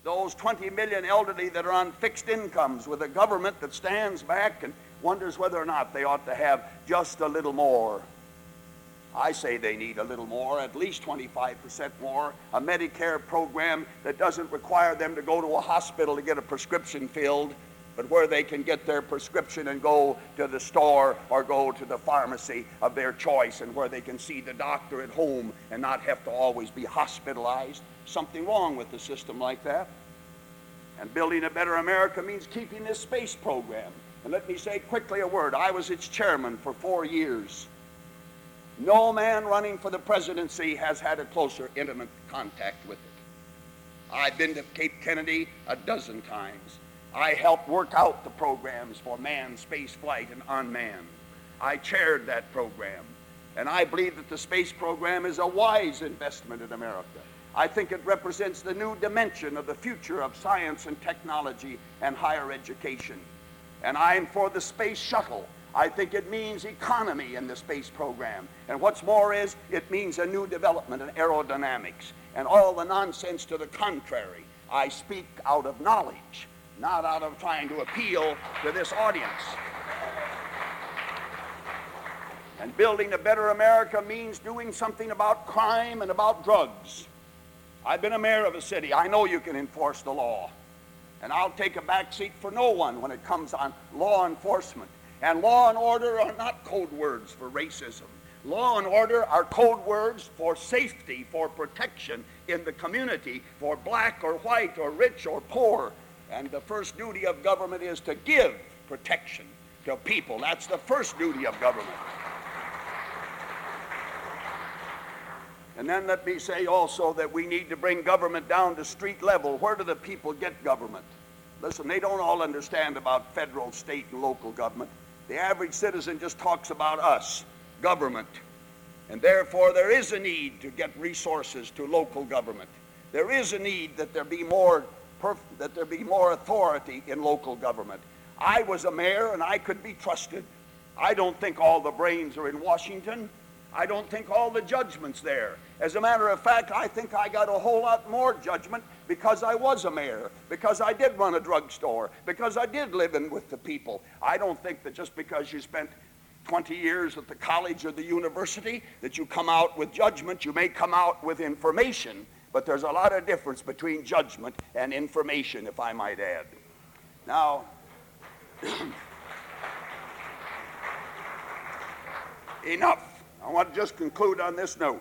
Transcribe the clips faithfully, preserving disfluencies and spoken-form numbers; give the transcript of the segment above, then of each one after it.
those twenty million elderly that are on fixed incomes with a government that stands back and wonders whether or not they ought to have just a little more. I say they need a little more, at least twenty-five percent more, a Medicare program that doesn't require them to go to a hospital to get a prescription filled, but where they can get their prescription and go to the store or go to the pharmacy of their choice, and where they can see the doctor at home and not have to always be hospitalized. Something wrong with the system like that. And building a better America means keeping this space program. And let me say quickly a word. I was its chairman for four years. No man running for the presidency has had a closer, intimate contact with it. I've been to Cape Kennedy a dozen times. I helped work out the programs for manned space flight and unmanned. I chaired that program. And I believe that the space program is a wise investment in America. I think it represents the new dimension of the future of science and technology and higher education. And I'm for the space shuttle. I think it means economy in the space program. And what's more is, it means a new development in aerodynamics. And all the nonsense to the contrary. I speak out of knowledge, not out of trying to appeal to this audience. And building a better America means doing something about crime and about drugs. I've been a mayor of a city. I know you can enforce the law. And I'll take a back seat for no one when it comes on law enforcement. And law and order are not code words for racism. Law and order are code words for safety, for protection in the community, for black or white or rich or poor. And the first duty of government is to give protection to people. That's the first duty of government. And then let me say also that we need to bring government down to street level. Where do the people get government? Listen, they don't all understand about federal, state, and local government. The average citizen just talks about us, government. And therefore, there is a need to get resources to local government. There is a need that there be more, perf- that there be more authority in local government. I was a mayor, and I could be trusted. I don't think all the brains are in Washington. I don't think all the judgment's there. As a matter of fact, I think I got a whole lot more judgment because I was a mayor, because I did run a drugstore, because I did live in with the people. I don't think that just because you spent twenty years at the college or the university that you come out with judgment. You may come out with information, but there's a lot of difference between judgment and information, if I might add. Now, enough. I want to just conclude on this note.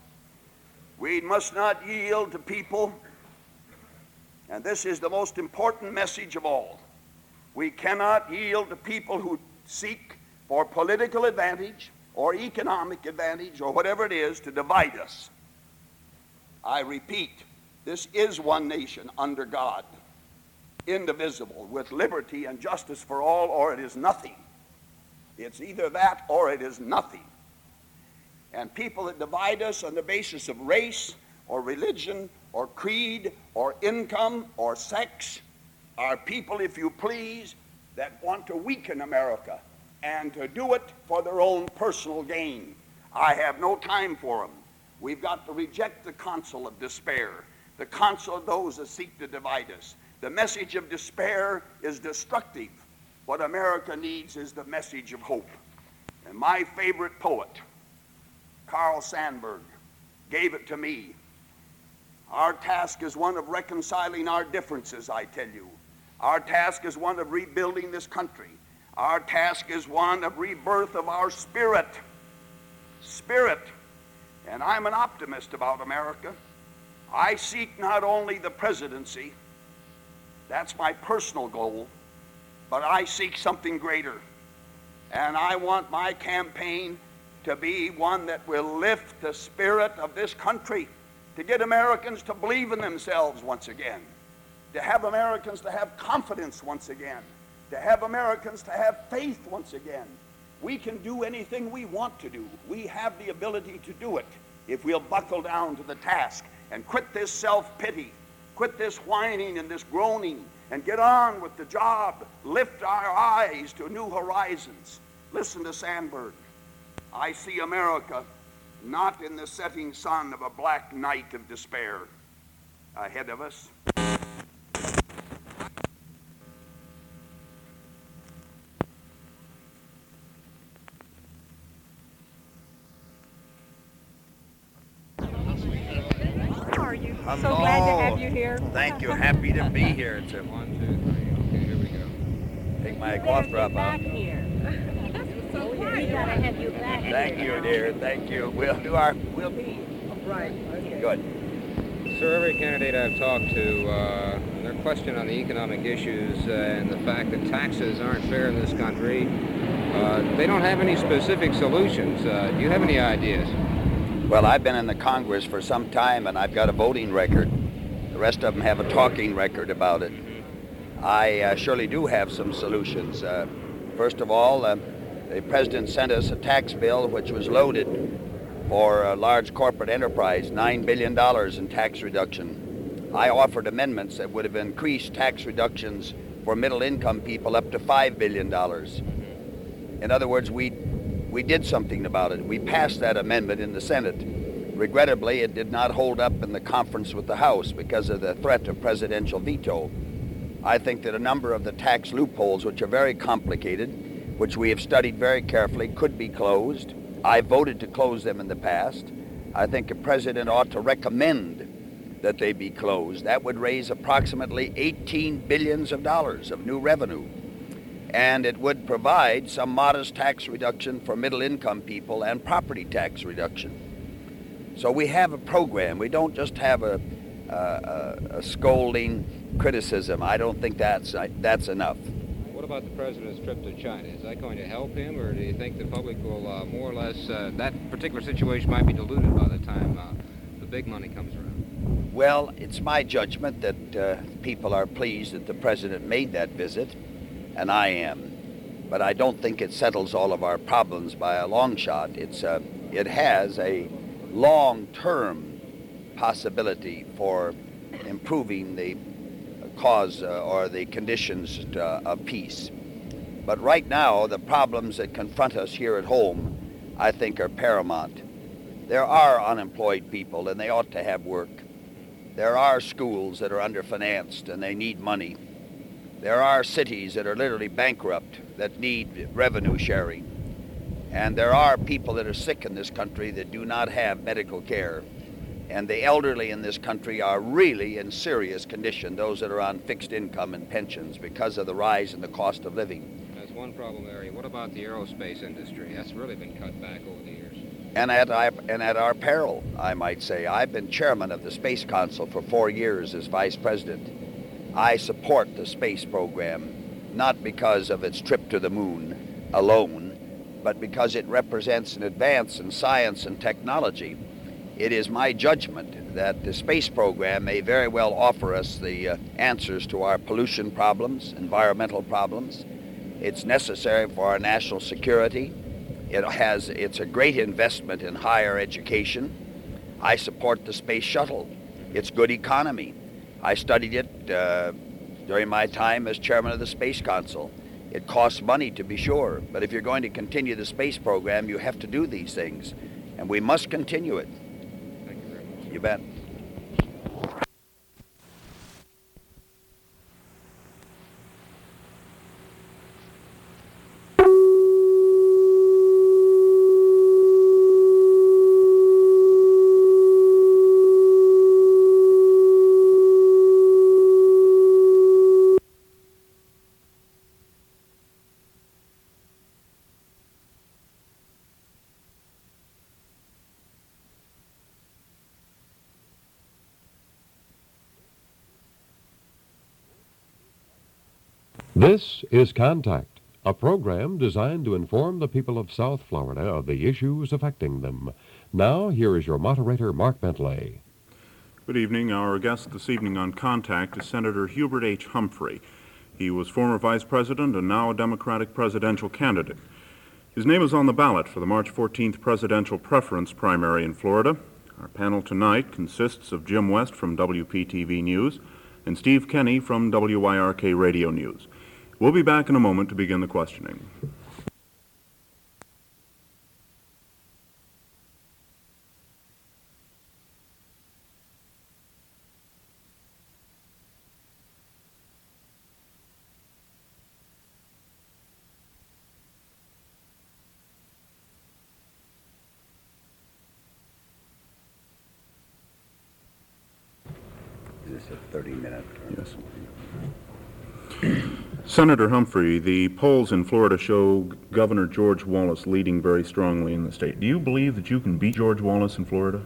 We must not yield to people, and this is the most important message of all. We cannot yield to people who seek for political advantage or economic advantage or whatever it is to divide us. I repeat, this is one nation under God, indivisible, with liberty and justice for all, or it is nothing. It's either that or it is nothing. And people that divide us on the basis of race or religion or creed or income or sex are people, if you please, that want to weaken America and to do it for their own personal gain. I have no time for them. We've got to reject the counsel of despair, the counsel of those that seek to divide us. The message of despair is destructive. What America needs is the message of hope. And my favorite poet, Carl Sandburg, gave it to me. Our task is one of reconciling our differences, I tell you. Our task is one of rebuilding this country. Our task is one of rebirth of our spirit. Spirit. And I'm an optimist about America. I seek not only the presidency, that's my personal goal, but I seek something greater. And I want my campaign to be one that will lift the spirit of this country, to get Americans to believe in themselves once again, to have Americans to have confidence once again, to have Americans to have faith once again. We can do anything we want to do. We have the ability to do it if we'll buckle down to the task and quit this self-pity, quit this whining and this groaning, and get on with the job, lift our eyes to new horizons. Listen to Sandburg. I see America not in the setting sun of a black night of despair ahead of us, I'm so glad to have you here. Thank you. Happy to be here. It's a one, two, three. Okay, here we go. Take my cough drop out. Here. That's what's so oh, yeah, we gotta have you back. Thank you, dear. Thank you. We'll do our. We'll be right. Good. Sir, every candidate I've talked to, uh, their question on the economic issues uh, and the fact that taxes aren't fair in this country, uh, they don't have any specific solutions. Uh, do you have any ideas? Well, I've been in the Congress for some time, and I've got a voting record. The rest of them have a talking record about it. I uh, surely do have some solutions. Uh, first of all, uh, the President sent us a tax bill which was loaded for a large corporate enterprise, nine billion dollars in tax reduction. I offered amendments that would have increased tax reductions for middle-income people up to five billion dollars. In other words, we, we did something about it. We passed that amendment in the Senate. Regrettably, it did not hold up in the conference with the House because of the threat of presidential veto. I think that a number of the tax loopholes, which are very complicated, which we have studied very carefully, could be closed. I voted to close them in the past. I think a president ought to recommend that they be closed. That would raise approximately eighteen billions of dollars of new revenue. And it would provide some modest tax reduction for middle-income people and property tax reduction. So we have a program. We don't just have a, a, a scolding criticism. I don't think that's, that's enough. What about the president's trip to China? Is that going to help him, or do you think the public will uh, more or less, uh, that particular situation might be diluted by the time uh, the big money comes around? Well, it's my judgment that uh, people are pleased that the president made that visit, and I am. But I don't think it settles all of our problems by a long shot. It's, uh, it has a long-term possibility for improving the cause uh, or the conditions to, uh, of peace. But right now, the problems that confront us here at home, I think, are paramount. There are unemployed people, and they ought to have work. There are schools that are underfinanced, and they need money. There are cities that are literally bankrupt that need revenue sharing. And there are people that are sick in this country that do not have medical care. And the elderly in this country are really in serious condition, those that are on fixed income and pensions because of the rise in the cost of living. That's one problem area. What about the aerospace industry? That's really been cut back over the years. And at, our, and at our peril, I might say. I've been chairman of the Space Council for four years as vice president. I support the space program, not because of its trip to the moon alone, but because it represents an advance in science and technology. It is my judgment that the space program may very well offer us the uh, answers to our pollution problems, environmental problems. It's necessary for our national security. It has, it's a great investment in higher education. I support the space shuttle. It's good economy. I studied it uh, during my time as chairman of the Space Council. It costs money, to be sure, but if you're going to continue the space program, you have to do these things, and we must continue it. You bet. This is Contact, a program designed to inform the people of South Florida of the issues affecting them. Now, here is your moderator, Mark Bentley. Good evening. Our guest this evening on Contact is Senator Hubert H. Humphrey. He was former vice president and now a Democratic presidential candidate. His name is on the ballot for the March fourteenth presidential preference primary in Florida. Our panel tonight consists of Jim West from W P T V News and Steve Kenny from W Y R K Radio News. We'll be back in a moment to begin the questioning. Is this a thirty minute? Yes. Senator Humphrey, the polls in Florida show Governor George Wallace leading very strongly in the state. Do you believe that you can beat George Wallace in Florida?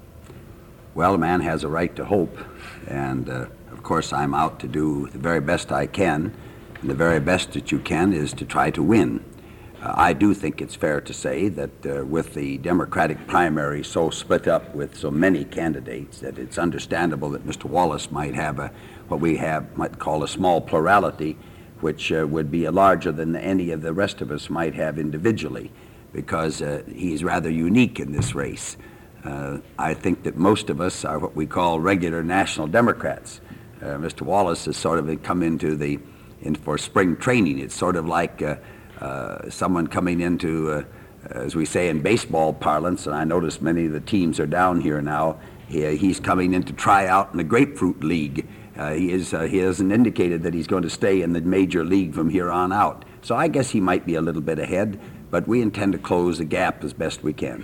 Well, a man has a right to hope, and uh, of course I'm out to do the very best I can, and the very best that you can is to try to win. Uh, I do think it's fair to say that uh, with the Democratic primary so split up with so many candidates that it's understandable that Mister Wallace might have a, what we have might call a small plurality, which uh, would be larger than any of the rest of us might have individually, because uh, he's rather unique in this race. Uh, I think that most of us are what we call regular national Democrats. Uh, Mister Wallace has sort of come into the, in for spring training. It's sort of like uh, uh, someone coming into, uh, as we say in baseball parlance, and I notice many of the teams are down here now, he, he's coming in to try out in the Grapefruit League. Uh, he, is, uh, he hasn't indicated that he's going to stay in the major league from here on out. So I guess he might be a little bit ahead, but we intend to close the gap as best we can.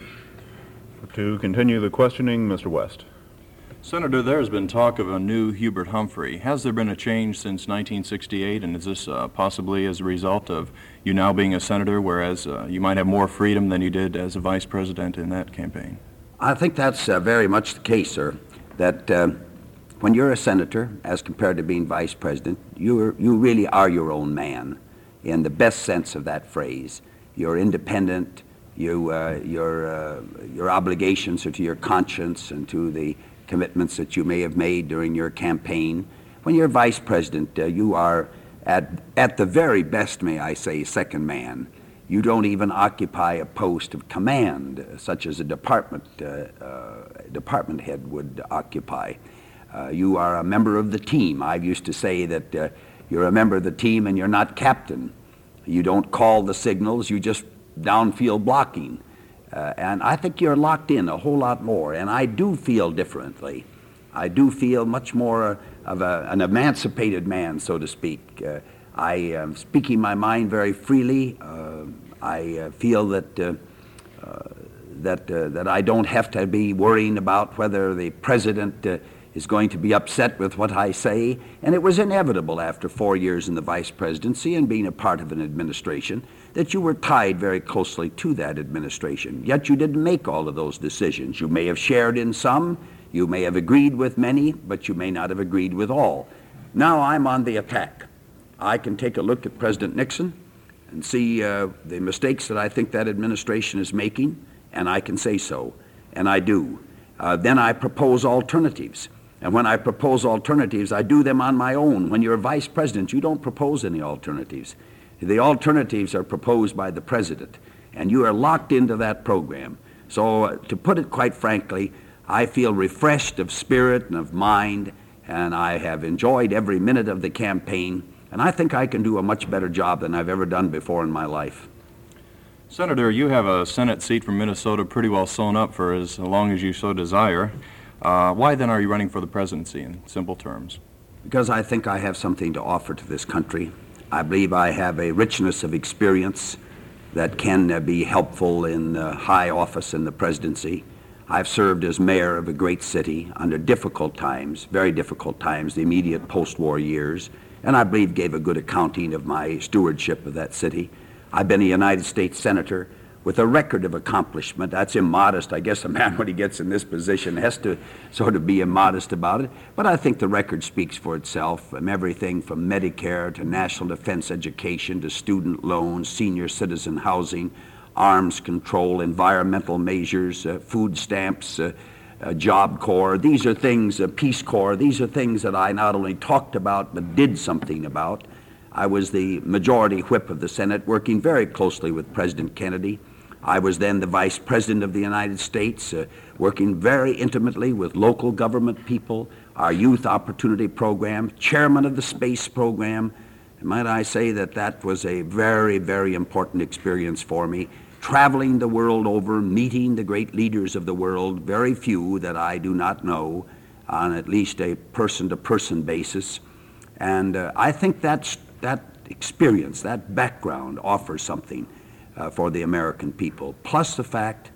To continue the questioning, Mister West. Senator, there has been talk of a new Hubert Humphrey. Has there been a change since nineteen sixty-eight, and is this uh, possibly as a result of you now being a senator, whereas uh, you might have more freedom than you did as a vice president in that campaign? I think that's uh, very much the case, sir, that uh, when you're a senator, as compared to being vice president, you're, you really are your own man, in the best sense of that phrase. You're independent. You, uh, your, uh, your obligations are to your conscience and to the commitments that you may have made during your campaign. When you're vice president, uh, you are at, at the very best, may I say, second man. You don't even occupy a post of command, uh, such as a department, uh, uh, department head would occupy. Uh, you are a member of the team. I used to say that uh, you're a member of the team and you're not captain. You don't call the signals, you just downfield blocking. Uh, and I think you're locked in a whole lot more, and I do feel differently. I do feel much more of a, an emancipated man, so to speak. Uh, I am speaking my mind very freely. Uh, I uh, feel that uh, uh, that uh, that I don't have to be worrying about whether the president uh, is going to be upset with what I say. And it was inevitable after four years in the vice presidency and being a part of an administration that you were tied very closely to that administration. Yet you didn't make all of those decisions. You may have shared in some, you may have agreed with many, but you may not have agreed with all. Now I'm on the attack. I can take a look at President Nixon and see uh, the mistakes that I think that administration is making, and I can say so, and I do. Uh, then I propose alternatives. And when I propose alternatives, I do them on my own. When you're vice president, you don't propose any alternatives. The alternatives are proposed by the president, and you are locked into that program. So uh, to put it quite frankly, I feel refreshed of spirit and of mind, and I have enjoyed every minute of the campaign, and I think I can do a much better job than I've ever done before in my life. Senator, you have a Senate seat from Minnesota pretty well sewn up for as long as you so desire. Uh, why then are you running for the presidency in simple terms? Because I think I have something to offer to this country. I believe I have a richness of experience that can uh, be helpful in uh, high office in the presidency. I've served as mayor of a great city under difficult times, very difficult times, the immediate post-war years, and I believe gave a good accounting of my stewardship of that city. I've been a United States Senator with a record of accomplishment. That's immodest. I guess a man, when he gets in this position, has to sort of be immodest about it. But I think the record speaks for itself, from everything from Medicare to national defense education to student loans, senior citizen housing, arms control, environmental measures, uh, food stamps, uh, uh, Job Corps. These are things, uh, Peace Corps, these are things that I not only talked about but did something about. I was the majority whip of the Senate, working very closely with President Kennedy. I was then the Vice President of the United States, uh, working very intimately with local government people, our Youth Opportunity Program, Chairman of the Space Program. And might I say that that was a very, very important experience for me, traveling the world over, meeting the great leaders of the world, very few that I do not know, on at least a person-to-person basis. And uh, I think that's, that experience, that background offers something Uh, for the American people, plus the fact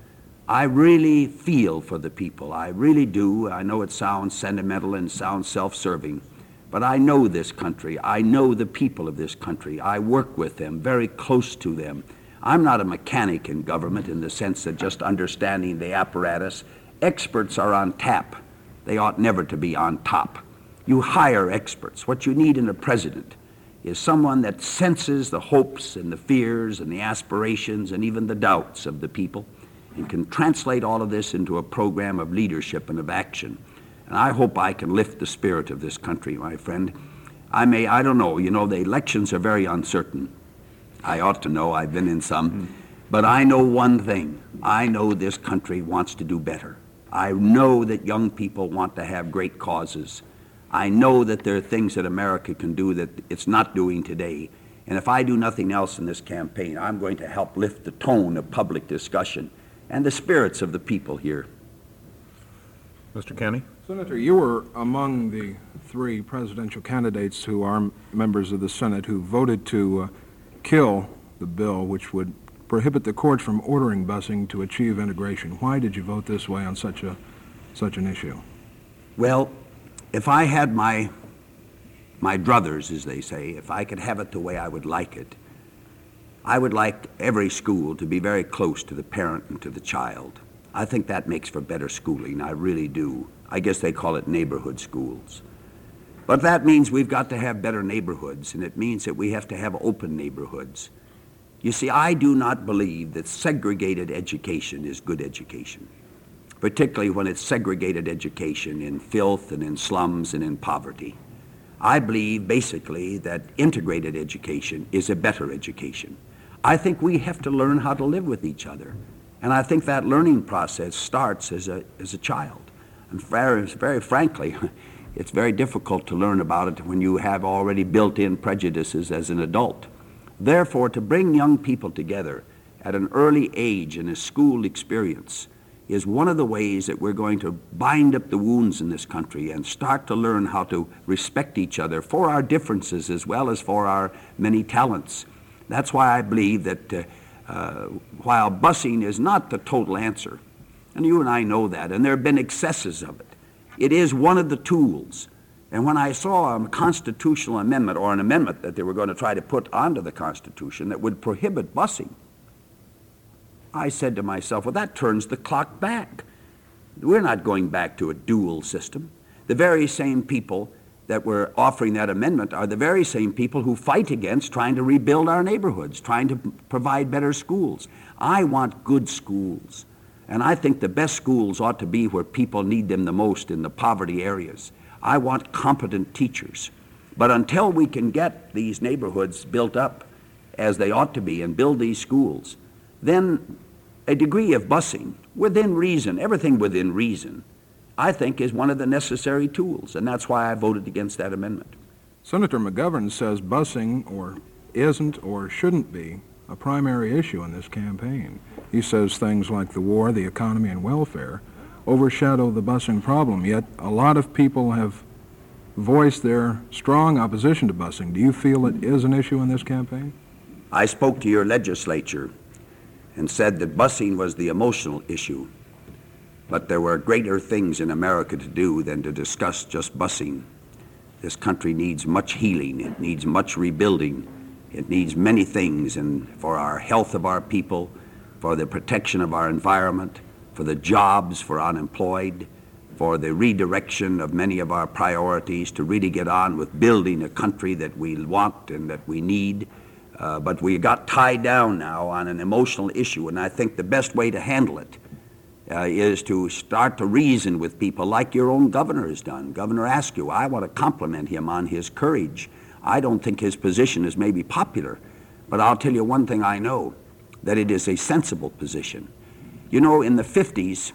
I really feel for the people. I really do. I know it sounds sentimental and sounds self-serving, but I know this country. I know the people of this country. I work with them, very close to them. I'm not a mechanic in government in the sense that just understanding the apparatus. Experts are on tap. They ought never to be on top. You hire experts. What you need in a president is someone that senses the hopes and the fears and the aspirations and even the doubts of the people, and can translate all of this into a program of leadership and of action. And I hope I can lift the spirit of this country, my friend. I may, I don't know, you know, the elections are very uncertain. I ought to know, I've been in some. Mm-hmm. But I know one thing. I know this country wants to do better. I know that young people want to have great causes. I know that there are things that America can do that it's not doing today. And if I do nothing else in this campaign, I'm going to help lift the tone of public discussion and the spirits of the people here. Mister Kenney? Senator, you were among the three presidential candidates who are members of the Senate who voted to uh, kill the bill which would prohibit the courts from ordering busing to achieve integration. Why did you vote this way on such a such an issue? Well, if I had my my druthers, as they say, if I could have it the way I would like it, I would like every school to be very close to the parent and to the child. I think that makes for better schooling. I really do. I guess they call it neighborhood schools. But that means we've got to have better neighborhoods, and it means that we have to have open neighborhoods. You see, I do not believe that segregated education is good education, particularly when it's segregated education in filth and in slums and in poverty. I believe basically that integrated education is a better education. I think we have to learn how to live with each other. And I think that learning process starts as a, as a child. And very, very frankly, it's very difficult to learn about it when you have already built-in prejudices as an adult. Therefore, to bring young people together at an early age in a school experience is one of the ways that we're going to bind up the wounds in this country and start to learn how to respect each other for our differences as well as for our many talents. That's why I believe that uh, uh, while busing is not the total answer, and you and I know that, and there have been excesses of it, it is one of the tools. And when I saw a constitutional amendment or an amendment that they were going to try to put onto the Constitution that would prohibit busing, I said to myself, well, that turns the clock back. We're not going back to a dual system. The very same people that were offering that amendment are the very same people who fight against trying to rebuild our neighborhoods, trying to provide better schools. I want good schools. And I think the best schools ought to be where people need them the most, in the poverty areas. I want competent teachers. But until we can get these neighborhoods built up as they ought to be and build these schools, then a degree of busing, within reason, everything within reason, I think is one of the necessary tools, and that's why I voted against that amendment. Senator McGovern says busing or isn't or shouldn't be a primary issue in this campaign. He says things like the war, the economy, and welfare overshadow the busing problem, yet a lot of people have voiced their strong opposition to busing. Do you feel it is an issue in this campaign? I spoke to your legislature and said that busing was the emotional issue, but there were greater things in America to do than to discuss just busing. This country needs much healing. It needs much rebuilding. It needs many things, and for our health of our people, for the protection of our environment, for the jobs for unemployed, for the redirection of many of our priorities to really get on with building a country that we want and that we need. Uh, but we got tied down now on an emotional issue, and I think the best way to handle it uh, is to start to reason with people like your own governor has done. Governor Askew, I want to compliment him on his courage. I don't think his position is maybe popular, but I'll tell you one thing I know, that it is a sensible position. You know, in the fifties,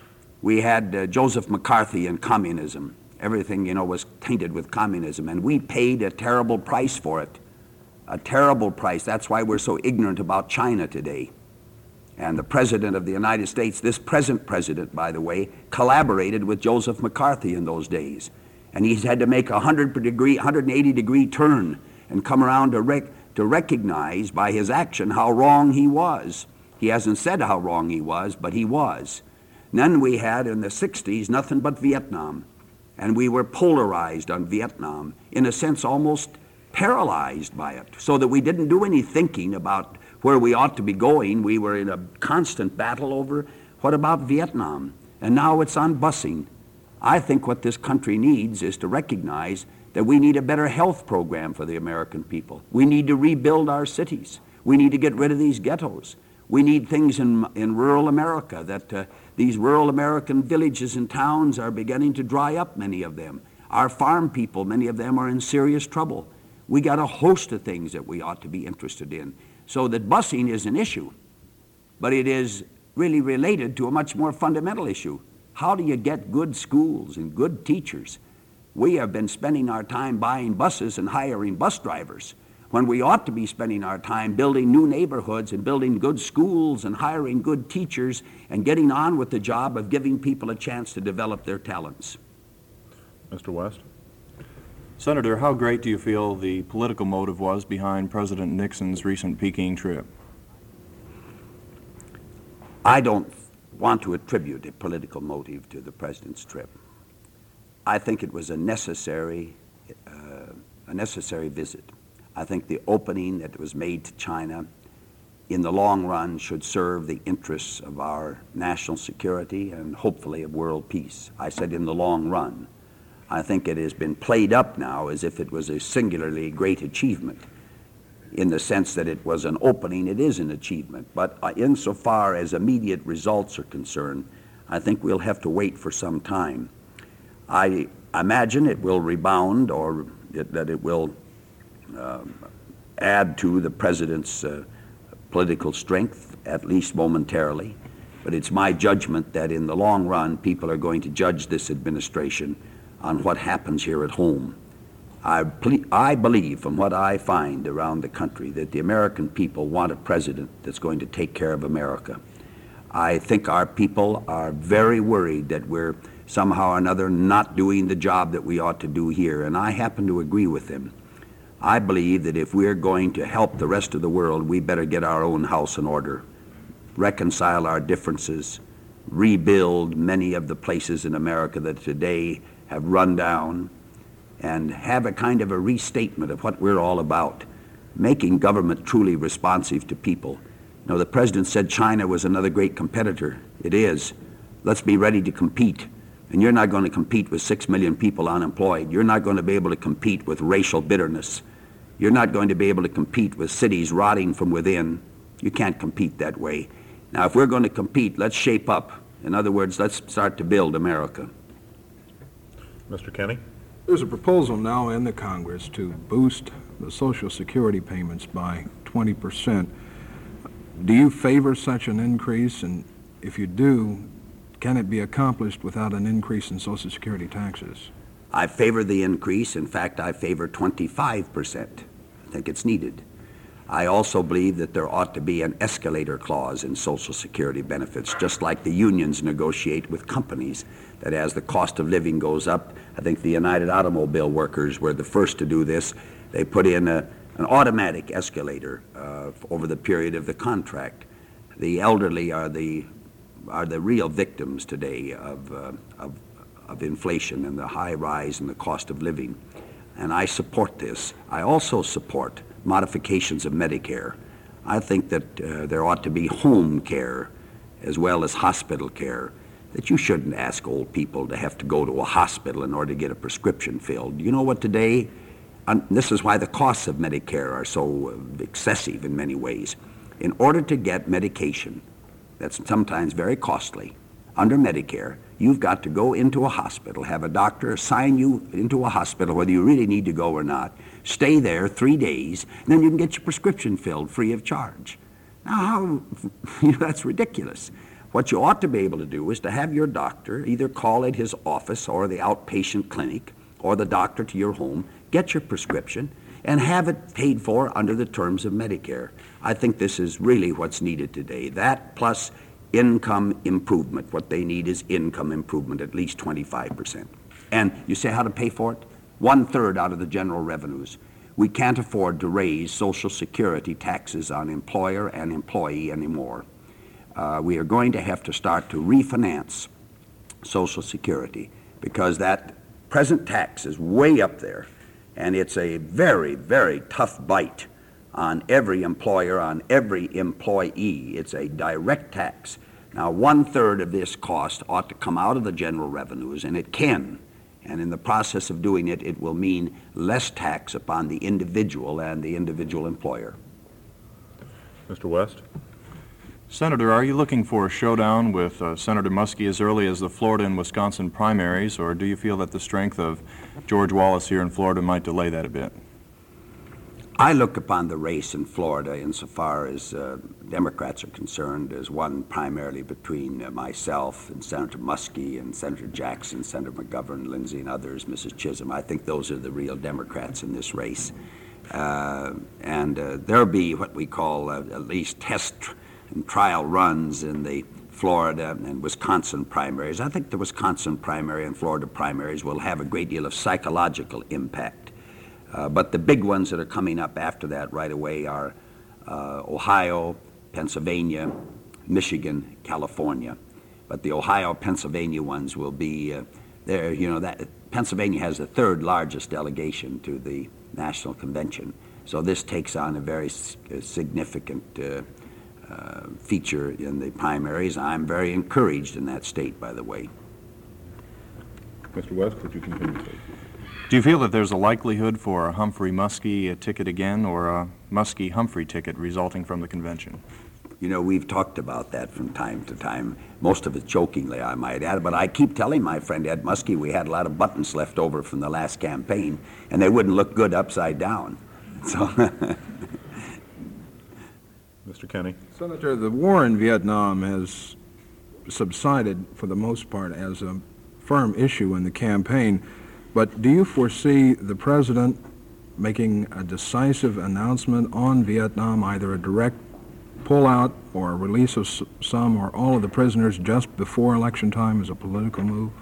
we had uh, Joseph McCarthy and communism. Everything, you know, was tainted with communism, and we paid a terrible price for it. A terrible price. That's why we're so ignorant about China today. And the President of the United States, this present president, by the way, collaborated with Joseph McCarthy in those days. And he's had to make a one hundred degree, one hundred eighty degree turn and come around to, rec- to recognize by his action how wrong he was. He hasn't said how wrong he was, but he was. And then we had in the sixties nothing but Vietnam. And we were polarized on Vietnam, in a sense almost paralyzed by it, so that we didn't do any thinking about where we ought to be going. We were in a constant battle over what about Vietnam? And now it's on busing. I think what this country needs is to recognize that we need a better health program for the American people. We need to rebuild our cities. We need to get rid of these ghettos. We need things in, in rural America, that uh, these rural American villages and towns are beginning to dry up, many of them. Our farm people, many of them are in serious trouble. We got a host of things that we ought to be interested in. So that busing is an issue, but it is really related to a much more fundamental issue. How do you get good schools and good teachers? We have been spending our time buying buses and hiring bus drivers, when we ought to be spending our time building new neighborhoods and building good schools and hiring good teachers and getting on with the job of giving people a chance to develop their talents. Mister West? Senator, how great do you feel the political motive was behind President Nixon's recent Peking trip? I don't want to attribute a political motive to the president's trip. I think it was a necessary, uh, a necessary visit. I think the opening that was made to China in the long run should serve the interests of our national security and hopefully of world peace. I said in the long run. I think it has been played up now as if it was a singularly great achievement. In the sense that it was an opening, it is an achievement. But uh, insofar as immediate results are concerned, I think we'll have to wait for some time. I imagine it will rebound, or it, that it will uh, add to the president's uh, political strength, at least momentarily. But it's my judgment that in the long run, people are going to judge this administration on what happens here at home. I, ple- I believe, from what I find around the country, that the American people want a president that's going to take care of America. I think our people are very worried that we're somehow or another not doing the job that we ought to do here, and I happen to agree with them. I believe that if we're going to help the rest of the world, we better get our own house in order, reconcile our differences, rebuild many of the places in America that today have run down, and have a kind of a restatement of what we're all about, making government truly responsive to people. You know, the president said China was another great competitor. It is. Let's be ready to compete. And you're not going to compete with six million people unemployed. You're not going to be able to compete with racial bitterness. You're not going to be able to compete with cities rotting from within. You can't compete that way. Now, if we're going to compete, let's shape up. In other words, let's start to build America. Mister Kenny? There's a proposal now in the Congress to boost the Social Security payments by twenty percent. Do you favor such an increase? And if you do, can it be accomplished without an increase in Social Security taxes? I favor the increase. In fact, I favor twenty-five percent. I think it's needed. I also believe that there ought to be an escalator clause in Social Security benefits, just like the unions negotiate with companies, that as the cost of living goes up. I think the United Automobile Workers were the first to do this. They put in a, an automatic escalator uh, over the period of the contract. The elderly are the are the real victims today of, uh, of, of inflation and the high rise in the cost of living. And I support this. I also support modifications of Medicare. I think that uh, there ought to be home care as well as hospital care, that you shouldn't ask old people to have to go to a hospital in order to get a prescription filled. You know what, today, um, this is why the costs of Medicare are so uh, excessive in many ways. In order to get medication that's sometimes very costly under Medicare, you've got to go into a hospital, have a doctor assign you into a hospital, whether you really need to go or not, stay there three days, and then you can get your prescription filled free of charge. Now, how, you know, that's ridiculous. What you ought to be able to do is to have your doctor either call at his office or the outpatient clinic or the doctor to your home, get your prescription, and have it paid for under the terms of Medicare. I think this is really what's needed today. That plus income improvement. What they need is income improvement, at least twenty-five percent. And you say how to pay for it? One-third out of the general revenues. We can't afford to raise Social Security taxes on employer and employee anymore. uh, we are going to have to start to refinance Social Security, because that present tax is way up there, and it's a very, very tough bite on every employer, on every employee. It's a direct tax. Now, one-third of this cost ought to come out of the general revenues, and it can. And in the process of doing it, it will mean less tax upon the individual and the individual employer. Mister West? Senator, are you looking for a showdown with uh, Senator Muskie as early as the Florida and Wisconsin primaries, or do you feel that the strength of George Wallace here in Florida might delay that a bit? I look upon the race in Florida, insofar as uh, Democrats are concerned, as one primarily between uh, myself and Senator Muskie and Senator Jackson, Senator McGovern, Lindsey, and others, Missus Chisholm. I think those are the real Democrats in this race. Uh, and uh, there'll be what we call uh, at least test and trial runs in the Florida and Wisconsin primaries. I think the Wisconsin primary and Florida primaries will have a great deal of psychological impact. Uh, but the big ones that are coming up after that right away are uh, Ohio, Pennsylvania, Michigan, California. But the Ohio, Pennsylvania ones will be uh, there. You know, that Pennsylvania has the third largest delegation to the National Convention. So this takes on a very s- significant uh, uh, feature in the primaries. I'm very encouraged in that state, by the way. Mister West, would you continue, please? Do you feel that there's a likelihood for a Humphrey-Muskie ticket again, or a Muskie-Humphrey ticket resulting from the convention? You know, we've talked about that from time to time, most of it jokingly, I might add, but I keep telling my friend Ed Muskie we had a lot of buttons left over from the last campaign, and they wouldn't look good upside down. So, Mister Kenney? Senator, the war in Vietnam has subsided for the most part as a firm issue in the campaign. But do you foresee the president making a decisive announcement on Vietnam, either a direct pullout or a release of some or all of the prisoners just before election time as a political move?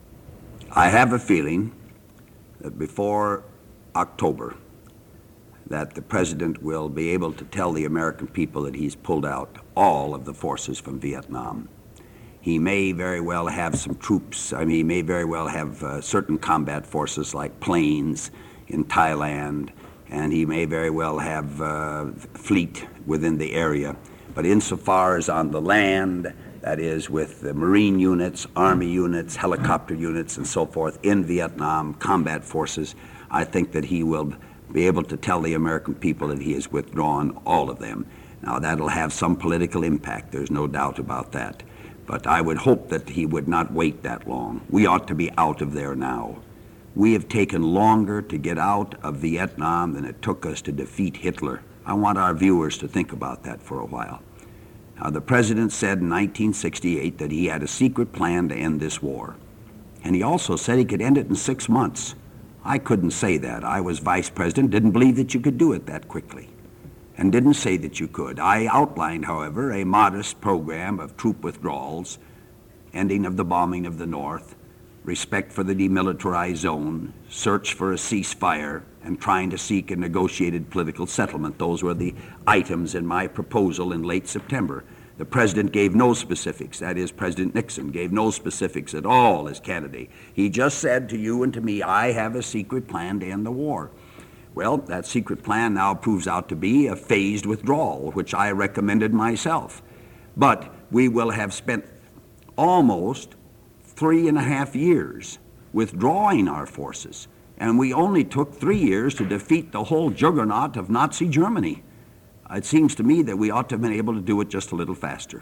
I have a feeling that before October, that the president will be able to tell the American people that he's pulled out all of the forces from Vietnam. He may very well have some troops. I mean, he may very well have uh, certain combat forces like planes in Thailand, and he may very well have uh, fleet within the area. But insofar as on the land, that is with the Marine units, Army units, helicopter units, and so forth in Vietnam, combat forces, I think that he will be able to tell the American people that he has withdrawn all of them. Now, that'll have some political impact. There's no doubt about that. But I would hope that he would not wait that long. We ought to be out of there now. We have taken longer to get out of Vietnam than it took us to defeat Hitler. I want our viewers to think about that for a while. Now, the president said in nineteen sixty-eight that he had a secret plan to end this war. And he also said he could end it in six months. I couldn't say that. I was vice president, didn't believe that you could do it that quickly, and didn't say that you could. I outlined, however, a modest program of troop withdrawals, ending of the bombing of the North, respect for the demilitarized zone, search for a ceasefire, and trying to seek a negotiated political settlement. Those were the items in my proposal in late September. The president gave no specifics. That is, President Nixon gave no specifics at all as candidate. He just said to you and to me, I have a secret plan to end the war. Well, that secret plan now proves out to be a phased withdrawal, which I recommended myself. But we will have spent almost three and a half years withdrawing our forces, and we only took three years to defeat the whole juggernaut of Nazi Germany. It seems to me that we ought to have been able to do it just a little faster.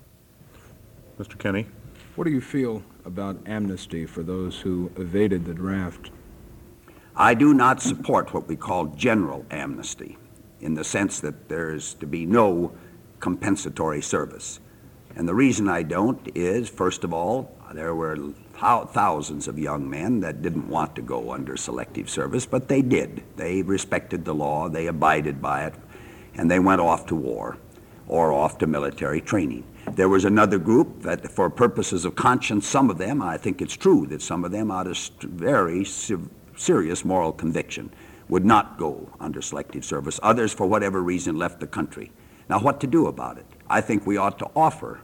Mister Kenney? What do you feel about amnesty for those who evaded the draft? I do not support what we call general amnesty, in the sense that there is to be no compensatory service. And the reason I don't is, first of all, there were thousands of young men that didn't want to go under selective service, but they did. They respected the law, they abided by it, and they went off to war or off to military training. There was another group that, for purposes of conscience, some of them, I think it's true that some of them out of very severe serious moral conviction would not go under selective service. Others, for whatever reason, left the country. Now, what to do about it? I think we ought to offer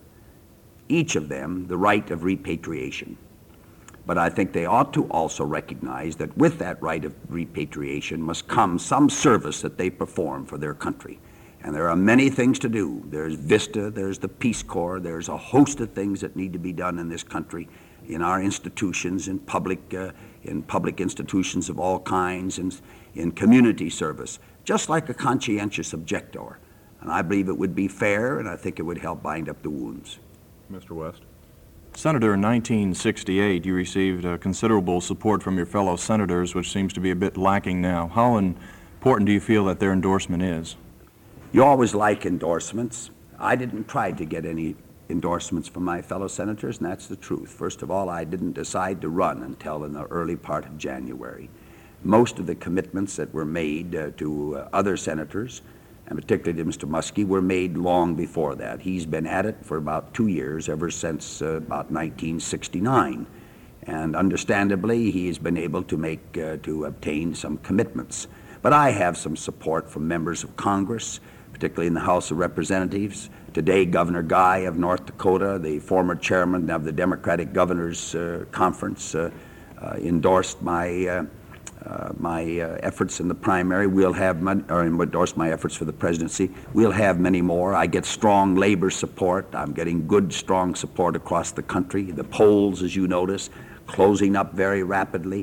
each of them the right of repatriation. But I think they ought to also recognize that with that right of repatriation must come some service that they perform for their country. And there are many things to do. There's VISTA, there's the Peace Corps, there's a host of things that need to be done in this country, in our institutions, in public, uh, in public institutions of all kinds, and in community service, just like a conscientious objector. And I believe it would be fair, and I think it would help bind up the wounds. Mister West. Senator, in nineteen sixty-eight, you received uh, considerable support from your fellow senators, which seems to be a bit lacking now. How important do you feel that their endorsement is? You always like endorsements. I didn't try to get any endorsements from my fellow senators, and that's the truth. First of all, I didn't decide to run until in the early part of January. Most of the commitments that were made uh, to uh, other senators, and particularly to Mister Muskie, were made long before that. He's been at it for about two years, ever since uh, about nineteen sixty-nine. And understandably, he has been able to make, uh, to obtain some commitments. But I have some support from members of Congress, particularly in the House of Representatives. Today, Governor Guy of North Dakota, the former chairman of the Democratic Governors uh, Conference, uh, uh, endorsed my uh, Uh, my uh, efforts in the primary. We'll have, mon- or endorse my efforts for the presidency. We'll have many more. I get strong labor support. I'm getting good, strong support across the country. The polls, as you notice, closing up very rapidly.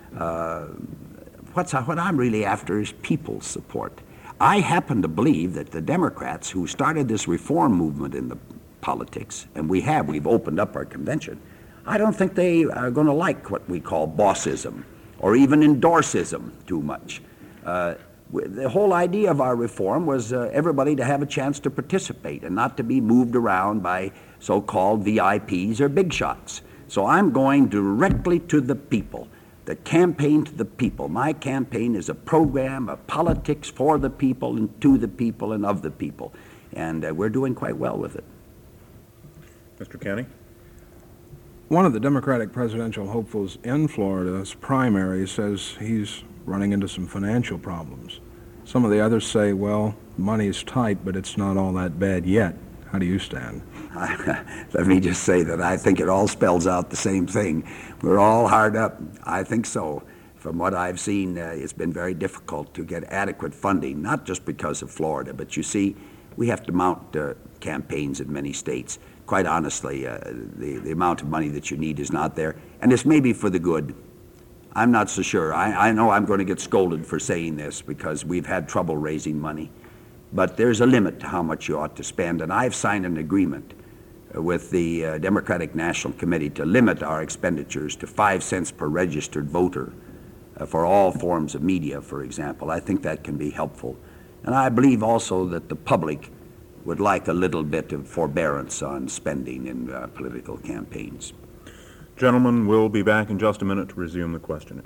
Uh, what's, what I'm really after is people's support. I happen to believe that the Democrats who started this reform movement in the politics, and we have, we've opened up our convention, I don't think they are going to like what we call bossism, or even endorseism too much. Uh, the whole idea of our reform was uh, everybody to have a chance to participate and not to be moved around by so-called V I Ps or big shots. So I'm going directly to the people, the campaign to the people. My campaign is a program of politics for the people and to the people and of the people. And uh, we're doing quite well with it. Mister Kenney. One of the Democratic presidential hopefuls in Florida's primary says he's running into some financial problems. Some of the others say, well, money's tight, but it's not all that bad yet. How do you stand? Let me just say that I think it all spells out the same thing. We're all hard up. I think so. From what I've seen, uh, it's been very difficult to get adequate funding, not just because of Florida, but you see, we have to mount uh, campaigns in many states. Quite honestly, uh, the, the amount of money that you need is not there. And it's maybe for the good. I'm not so sure. I, I know I'm going to get scolded for saying this because we've had trouble raising money. But there's a limit to how much you ought to spend. And I've signed an agreement uh, with the uh, Democratic National Committee to limit our expenditures to five cents per registered voter uh, for all forms of media, for example. I think that can be helpful. And I believe also that the public would like a little bit of forbearance on spending in uh, political campaigns. Gentlemen, we'll be back in just a minute to resume the questioning.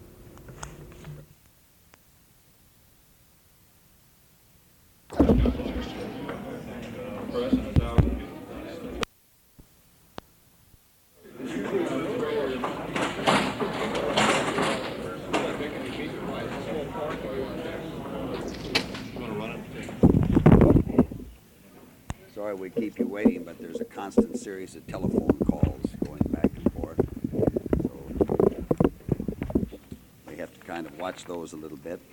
Sorry we keep you waiting, but there's a constant series of telephone calls going back and forth. So we have to kind of watch those a little bit.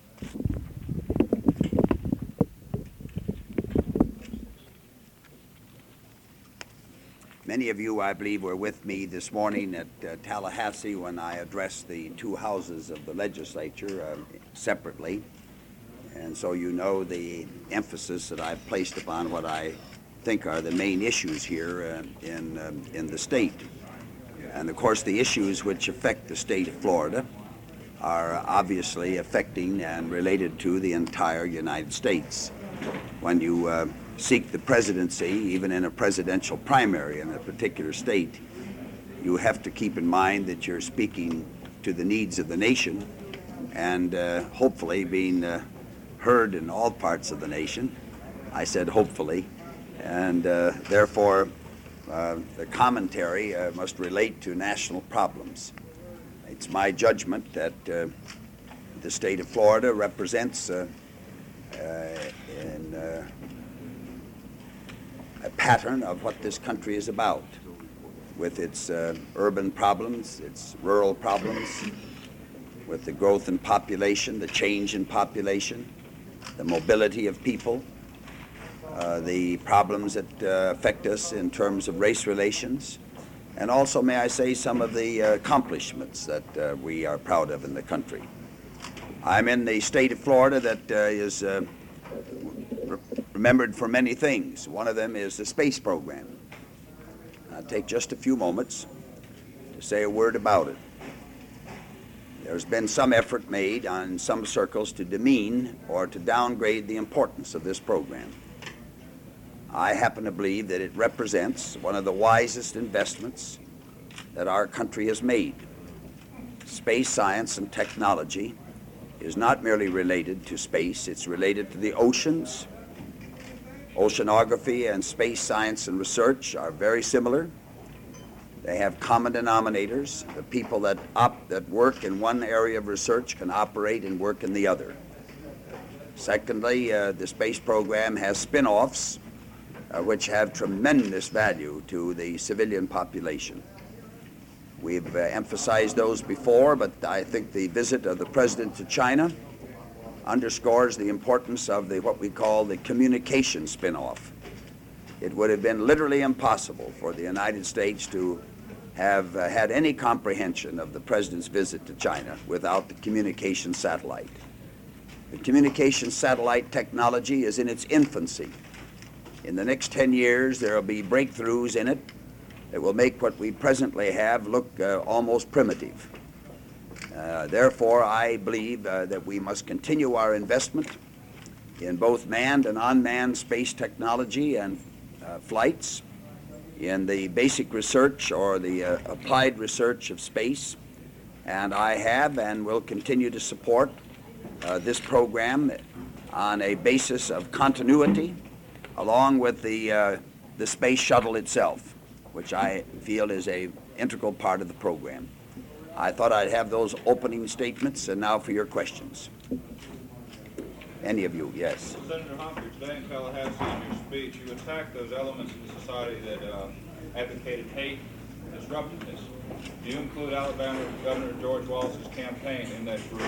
Many of you, I believe, were with me this morning at uh, Tallahassee when I addressed the two houses of the legislature uh, separately. And so you know the emphasis that I've placed upon what I think are the main issues here uh, in, um, in the state. And of course the issues which affect the state of Florida are obviously affecting and related to the entire United States. When you uh, seek the presidency, even in a presidential primary in a particular state, you have to keep in mind that you're speaking to the needs of the nation and uh, hopefully being uh, heard in all parts of the nation. I said hopefully, and uh, therefore uh, the commentary uh, must relate to national problems. It's my judgment that uh, the state of Florida represents uh, uh, in, uh, a pattern of what this country is about, with its uh, urban problems, its rural problems, with the growth in population, the change in population, the mobility of people, uh, the problems that uh, affect us in terms of race relations, and also, may I say, some of the uh, accomplishments that uh, we are proud of in the country. I'm in the state of Florida that uh, is uh, re- remembered for many things. One of them is the space program. I'll take just a few moments to say a word about it. There's been some effort made on some circles to demean or to downgrade the importance of this program. I happen to believe that it represents one of the wisest investments that our country has made. Space science and technology is not merely related to space, it's related to the oceans. Oceanography and space science and research are very similar. They have common denominators. The people that, op- that work in one area of research can operate and work in the other. Secondly, uh, the space program has spin-offs uh, which have tremendous value to the civilian population. We've uh, emphasized those before, but I think the visit of the President to China underscores the importance of the what we call the communication spin-off. It would have been literally impossible for the United States to have uh, had any comprehension of the President's visit to China without the communication satellite. The communication satellite technology is in its infancy. In the next ten years, there will be breakthroughs in it that will make what we presently have look uh, almost primitive. Uh, therefore, I believe uh, that we must continue our investment in both manned and unmanned space technology and uh, flights, in the basic research or the uh, applied research of space. And I have and will continue to support uh, this program on a basis of continuity, along with the, uh, the space shuttle itself, which I feel is an integral part of the program. I thought I'd have those opening statements, and now for your questions. Any of you, yes. Senator Humphrey, today in Tallahassee in your speech, you attacked those elements in society that uh, advocated hate and disruptiveness. Do you include Alabama Governor George Wallace's campaign in that group?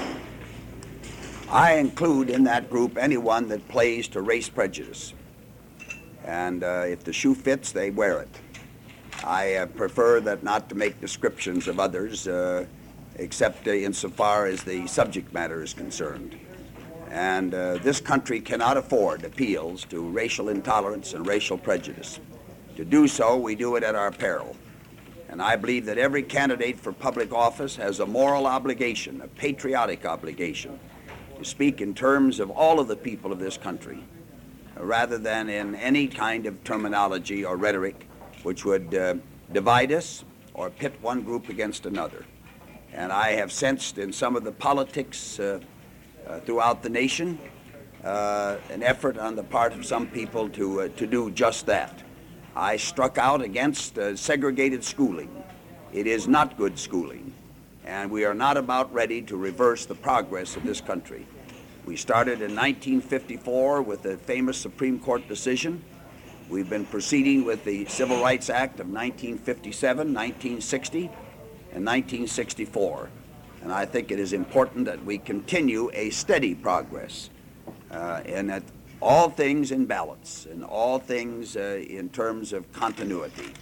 I include in that group anyone that plays to race prejudice. And uh, if the shoe fits, they wear it. I uh, prefer that not to make descriptions of others, uh, except uh, insofar as the subject matter is concerned. And uh, this country cannot afford appeals to racial intolerance and racial prejudice. To do so, we do it at our peril. And I believe that every candidate for public office has a moral obligation, a patriotic obligation, to speak in terms of all of the people of this country, rather than in any kind of terminology or rhetoric which would uh, divide us or pit one group against another. And I have sensed in some of the politics uh, uh, throughout the nation uh, an effort on the part of some people to, uh, to do just that. I struck out against uh, segregated schooling. It is not good schooling, and we are not about ready to reverse the progress of this country. We started in nineteen fifty-four with the famous Supreme Court decision. We've been proceeding with the Civil Rights Act of nineteen fifty-seven, nineteen sixty, and nineteen sixty-four. And I think it is important that we continue a steady progress uh, and that all things in balance and all things uh, in terms of continuity.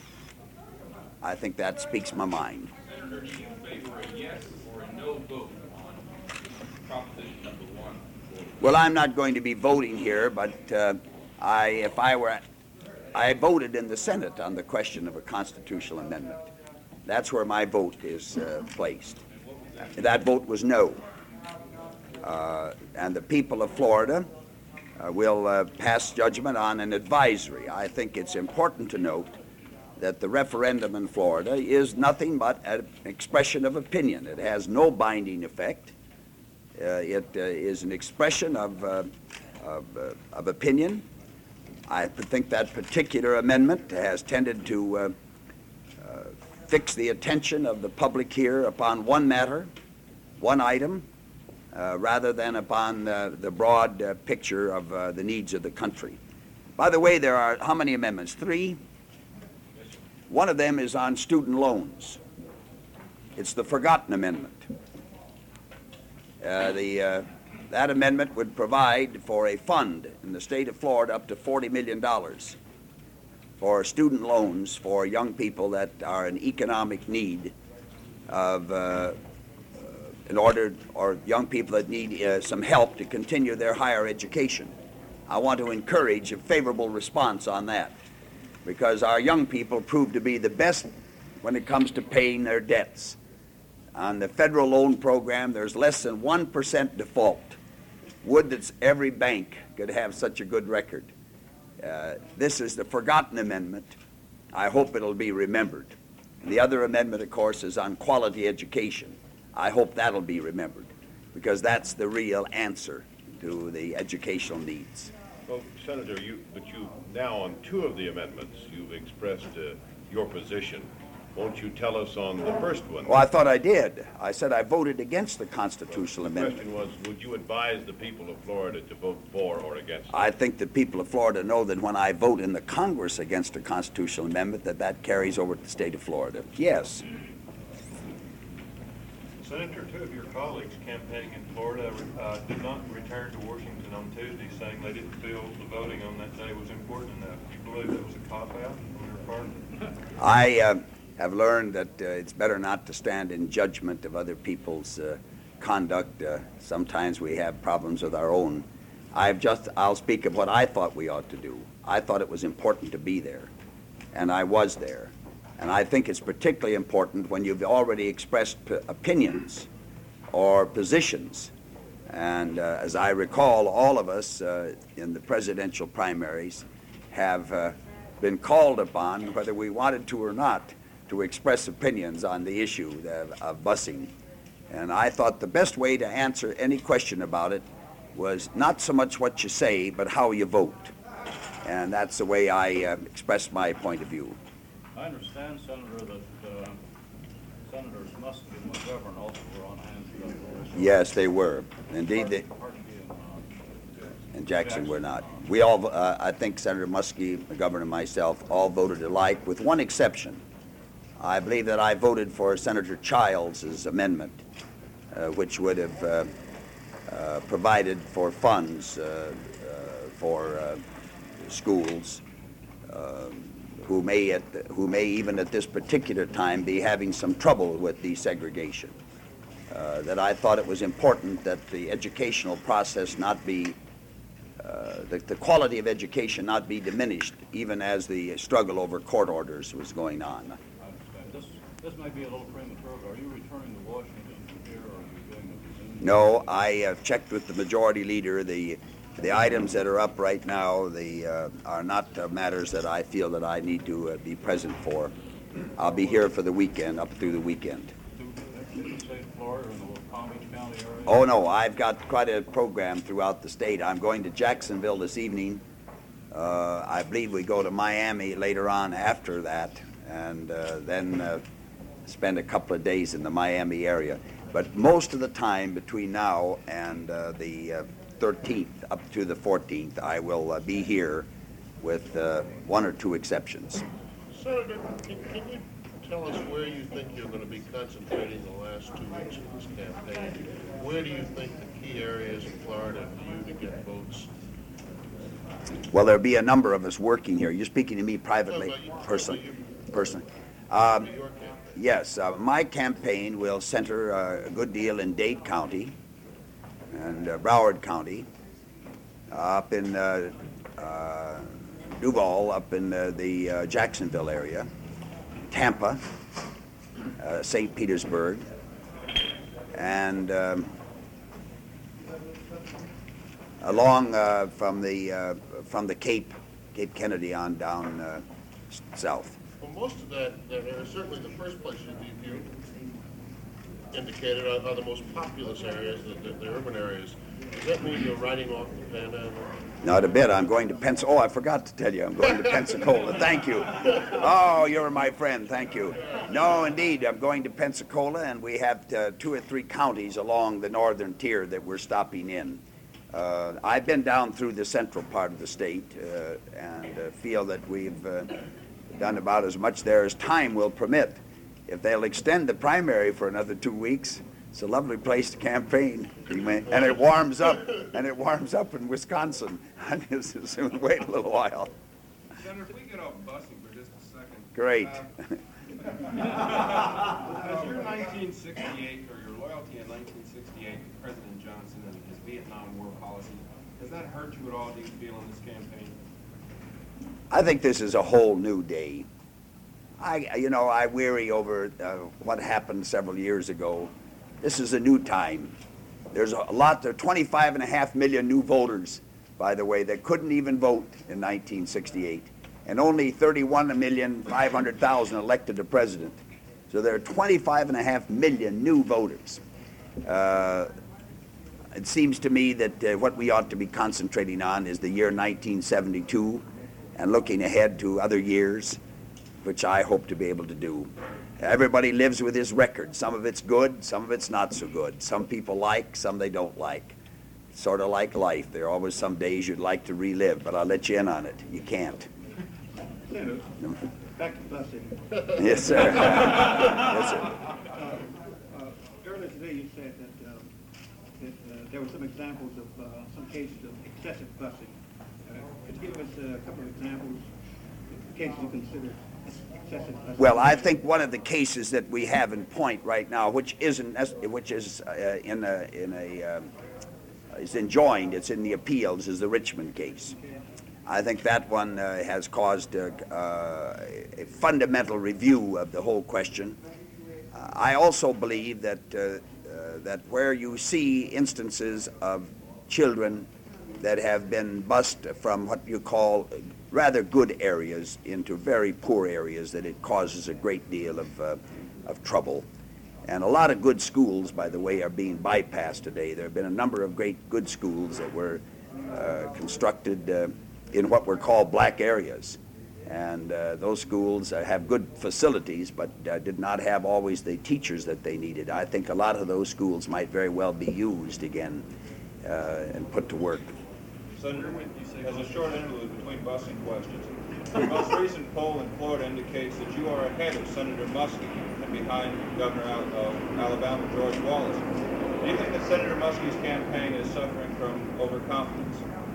I think that speaks my mind. Senator, do you favor a yes or a no vote on proposition number one? Well, I'm not going to be voting here, but uh, I, if I were, I voted in the Senate on the question of a constitutional amendment. That's where my vote is uh, placed. That vote was no. Uh, and the people of Florida uh, will uh, pass judgment on an advisory. I think it's important to note that the referendum in Florida is nothing but an expression of opinion. It has no binding effect. Uh, it uh, is an expression of, uh, of, uh, of opinion. I think that particular amendment has tended to uh, uh, fix the attention of the public here upon one matter, one item, uh, rather than upon uh, the broad uh, picture of uh, the needs of the country. By the way, there are how many amendments? Three? One of them is on student loans. It's the forgotten amendment. Uh, the, uh, that amendment would provide for a fund in the state of Florida up to forty million dollars for student loans for young people that are in economic need of, uh, in order, or young people that need uh, some help to continue their higher education. I want to encourage a favorable response on that, because our young people prove to be the best when it comes to paying their debts. On the federal loan program, there's less than one percent default. Would that every bank could have such a good record. Uh, this is the forgotten amendment. I hope it'll be remembered. And the other amendment, of course, is on quality education. I hope that'll be remembered, because that's the real answer to the educational needs. Well, Senator, you, but you now on two of the amendments, you've expressed uh, your position. Won't you tell us on the first one? Well, I thought I did. I said I voted against the constitutional the amendment. The question was, would you advise the people of Florida to vote for or against it? I think the people of Florida know that when I vote in the Congress against a constitutional amendment, that that carries over to the state of Florida. Yes. Senator, two of your colleagues campaigning in Florida uh, did not return to Washington on Tuesday, saying they didn't feel the voting on that day was important enough. Do you believe that was a cop-out on your part? I uh, have learned that uh, it's better not to stand in judgment of other people's uh, conduct. Uh, sometimes we have problems with our own. I've just, I'll speak of what I thought we ought to do. I thought it was important to be there, and I was there. And I think it's particularly important when you've already expressed p- opinions or positions. And uh, as I recall, all of us uh, in the presidential primaries have uh, been called upon, whether we wanted to or not, to express opinions on the issue of, of busing. And I thought the best way to answer any question about it was not so much what you say, but how you vote. And that's the way I uh, expressed my point of view. I understand, Senator, that uh, Senators Muskie and McGovern also were on hand for that vote. Yes, they were. Indeed, they, and Jackson were not. We all, uh, I think Senator Muskie, McGovern, and myself all voted alike, with one exception. I believe that I voted for Senator Childs' amendment, uh, which would have uh, uh, provided for funds uh, uh, for uh, schools. Uh, who may, at, who may even at this particular time be having some trouble with desegregation. Uh, that I thought it was important that the educational process not be, uh, the, the quality of education not be diminished, even as the struggle over court orders was going on. I understand. This, this may be a little premature, but are you returning to Washington from here, or are you doing it? No, I uh, checked with the majority leader. The The items that are up right now the, uh, are not uh, matters that I feel that I need to uh, be present for. I'll be here for the weekend, up through the weekend. Oh, no, I've got quite a program throughout the state. I'm going to Jacksonville this evening. Uh, I believe we go to Miami later on after that, and uh, then uh, spend a couple of days in the Miami area. But most of the time between now and uh, the uh, thirteenth up to the fourteenth, I will uh, be here with uh, one or two exceptions. Senator, can, can you tell us where you think you're going to be concentrating the last two weeks of this campaign? Where do you think the key areas in Florida for you to get votes? Well, there'll be a number of us working here. You're speaking to me privately, no, no, personally. You, personally. Um, yes, uh, my campaign will center uh, a good deal in Dade County and uh, Broward County, uh, up in uh, uh, Duval, up in uh, the uh, Jacksonville area, Tampa, uh, Saint Petersburg, and um, along uh, from the uh, from the Cape, Cape Kennedy on down uh, south. Well, most of that, that area, certainly the first place you, you indicated are, are the most populous areas, the, the, the urban areas. Does that mean you're riding off the Panhandle? Not a bit. I'm going to Pensacola. Oh, I forgot to tell you. I'm going to Pensacola. Thank you. Oh, you're my friend. Thank you. No, indeed. I'm going to Pensacola, and we have uh, two or three counties along the northern tier that we're stopping in. Uh, I've been down through the central part of the state uh, and uh, feel that we've uh, done about as much there as time will permit. If they'll extend the primary for another two weeks, it's a lovely place to campaign. And it warms up, and it warms up in Wisconsin. I just as soon wait a little while. Senator, if we get off busing for just a second. Great. Uh, Does your nineteen sixty-eight, or your loyalty in nineteen sixty-eight to President Johnson and his Vietnam War policy, does that hurt you at all, do you feel, in this campaign? I think this is a whole new day. I, you know, I weary over uh, what happened several years ago. This is a new time. There's a lot, there are twenty-five and a half million new voters, by the way, that couldn't even vote in nineteen sixty-eight. And only thirty-one million five hundred thousand elected a president. So there are twenty-five and a half million new voters. Uh, it seems to me that uh, what we ought to be concentrating on is the year nineteen seventy-two and looking ahead to other years, which I hope to be able to do. Everybody lives with his record. Some of it's good, some of it's not so good. Some people like, some they don't like. It's sort of like life. There are always some days you'd like to relive, but I'll let you in on it. You can't. Senator, back to busing. Yes, sir. Yes, sir. Uh, uh, earlier today you said that, um, that uh, there were some examples of uh, some cases of excessive busing. Uh, could you give us a couple of examples of cases you consider excessive busing? Well, I think one of the cases that we have in point right now, which isn't, which is uh, in a, in a, um, is enjoined, it's in the appeals, is the Richmond case. I think that one uh, has caused uh, uh, a fundamental review of the whole question. Uh, I also believe that uh, uh, that where you see instances of children that have been bused from what you call rather good areas into very poor areas, that it causes a great deal of, uh, of trouble. And a lot of good schools, by the way, are being bypassed today. There have been a number of great good schools that were uh, constructed uh, in what were called black areas. And uh, those schools uh, have good facilities, but uh, did not have always the teachers that they needed. I think a lot of those schools might very well be used again uh, and put to work. Senator, as a short interlude between busing questions, the most recent poll in Florida indicates that you are ahead of Senator Muskie and behind Governor of Alabama, George Wallace. Do you think that Senator Muskie's campaign is suffering from overconfidence?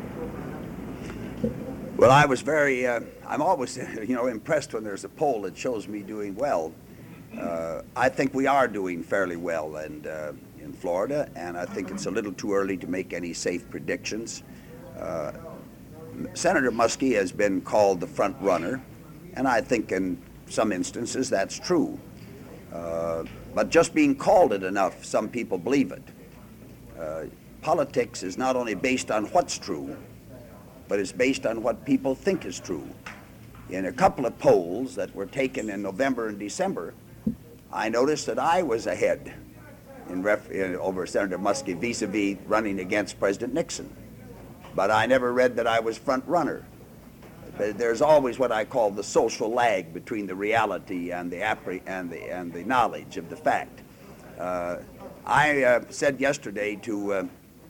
Well, I was very, uh, I'm always, you know, impressed when there's a poll that shows me doing well. Uh, I think we are doing fairly well and, uh, in Florida, and I think it's a little too early to make any safe predictions. Uh, Senator Muskie has been called the front runner, and I think in some instances that's true. Uh, but just being called it enough, some people believe it. Uh, politics is not only based on what's true, but it's based on what people think is true. In a couple of polls that were taken in November and December, I noticed that I was ahead in ref in, over Senator Muskie vis-a-vis running against President Nixon. But I never read that I was front runner. There's always what I call the social lag between the reality and the, appre and the, and the knowledge of the fact. Uh, I uh, said yesterday to uh,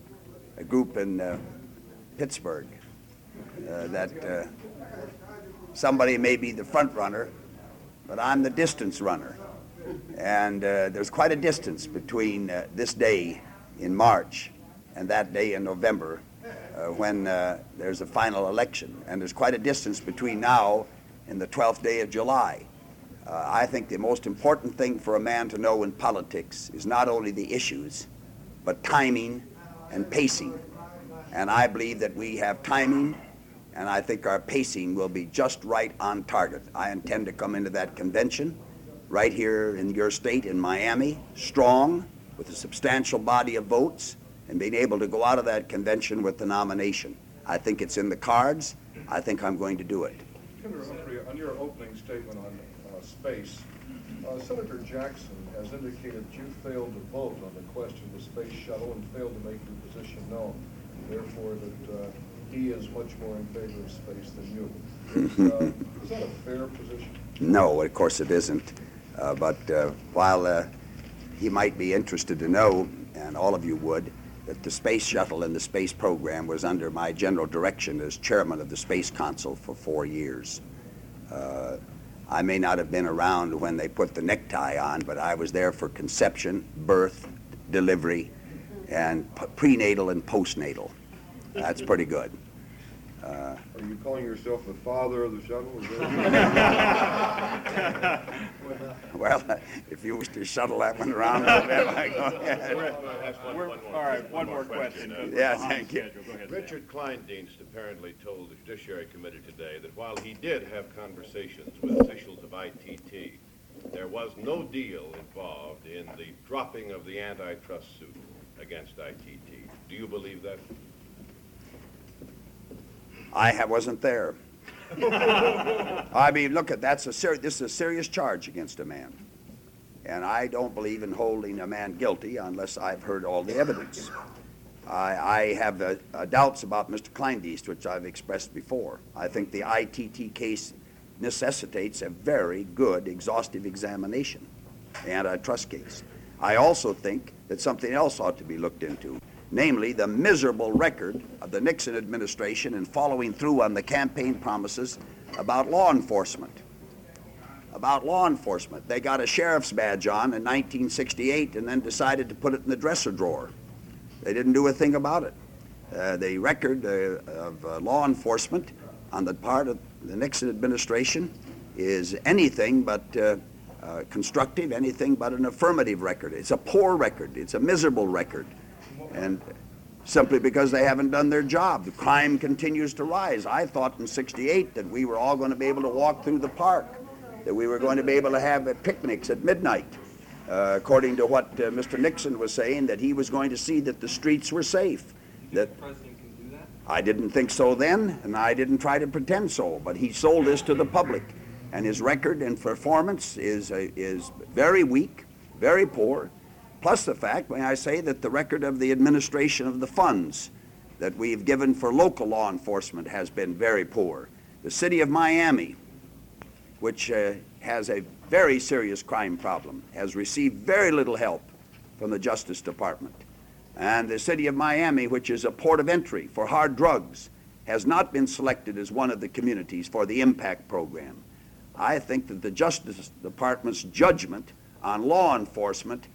a group in uh, Pittsburgh, Uh, that uh, somebody may be the front runner, but I'm the distance runner. And uh, there's quite a distance between uh, this day in March and that day in November uh, when uh, there's a final election. And there's quite a distance between now and the twelfth day of July. Uh, I think the most important thing for a man to know in politics is not only the issues, but timing and pacing. And I believe that we have timing, and I think our pacing will be just right on target. I intend to come into that convention right here in your state, in Miami, strong, with a substantial body of votes, and being able to go out of that convention with the nomination. I think it's in the cards. I think I'm going to do it. Senator Humphrey, on your opening statement on uh, space, uh, Senator Jackson has indicated that you failed to vote on the question of the space shuttle and failed to make your position known. Therefore, that uh, he is much more in favor of space than you. Is, uh, is that a fair position? No, of course it isn't. Uh, but uh, while uh, he might be interested to know, and all of you would, that the space shuttle and the space program was under my general direction as chairman of the Space Council for four years. Uh, I may not have been around when they put the necktie on, but I was there for conception, birth, delivery, and p- prenatal and postnatal. That's pretty good. Uh, Are you calling yourself the father of the shuttle? Is that well, if you wish to shuttle that one around a little bit, I go ahead. All right, one more question. Uh, Yeah, thank you. Richard Kleindienst apparently told the Judiciary Committee today that while he did have conversations with officials of I T T, there was no deal involved in the dropping of the antitrust suit against I T T. Do you believe that? I ha- wasn't there. I mean, look at that's a ser- this is a serious charge against a man, and I don't believe in holding a man guilty unless I've heard all the evidence. I, I have uh, uh, doubts about Mister Kleindienst, which I've expressed before. I think the I T T case necessitates a very good, exhaustive examination, the antitrust case. I also think that something else ought to be looked into, namely the miserable record of the Nixon administration in following through on the campaign promises about law enforcement. About law enforcement. They got a sheriff's badge on in nineteen sixty-eight and then decided to put it in the dresser drawer. They didn't do a thing about it. Uh, the record uh, of uh, law enforcement on the part of the Nixon administration is anything but uh, uh, constructive, anything but an affirmative record. It's a poor record. It's a miserable record. And simply because they haven't done their job. The crime continues to rise. I thought in sixty-eight that we were all going to be able to walk through the park, that we were going to be able to have uh, picnics at midnight, uh, according to what uh, Mister Nixon was saying, that he was going to see that the streets were safe. That The president can do that? I didn't think so then, and I didn't try to pretend so, but he sold this to the public. And his record and performance is, uh, is very weak, very poor. Plus the fact, may I say, that the record of the administration of the funds that we've given for local law enforcement has been very poor. The city of Miami, which uh, has a very serious crime problem, has received very little help from the Justice Department. And the city of Miami, which is a port of entry for hard drugs, has not been selected as one of the communities for the impact program. I think that the Justice Department's judgment on law enforcement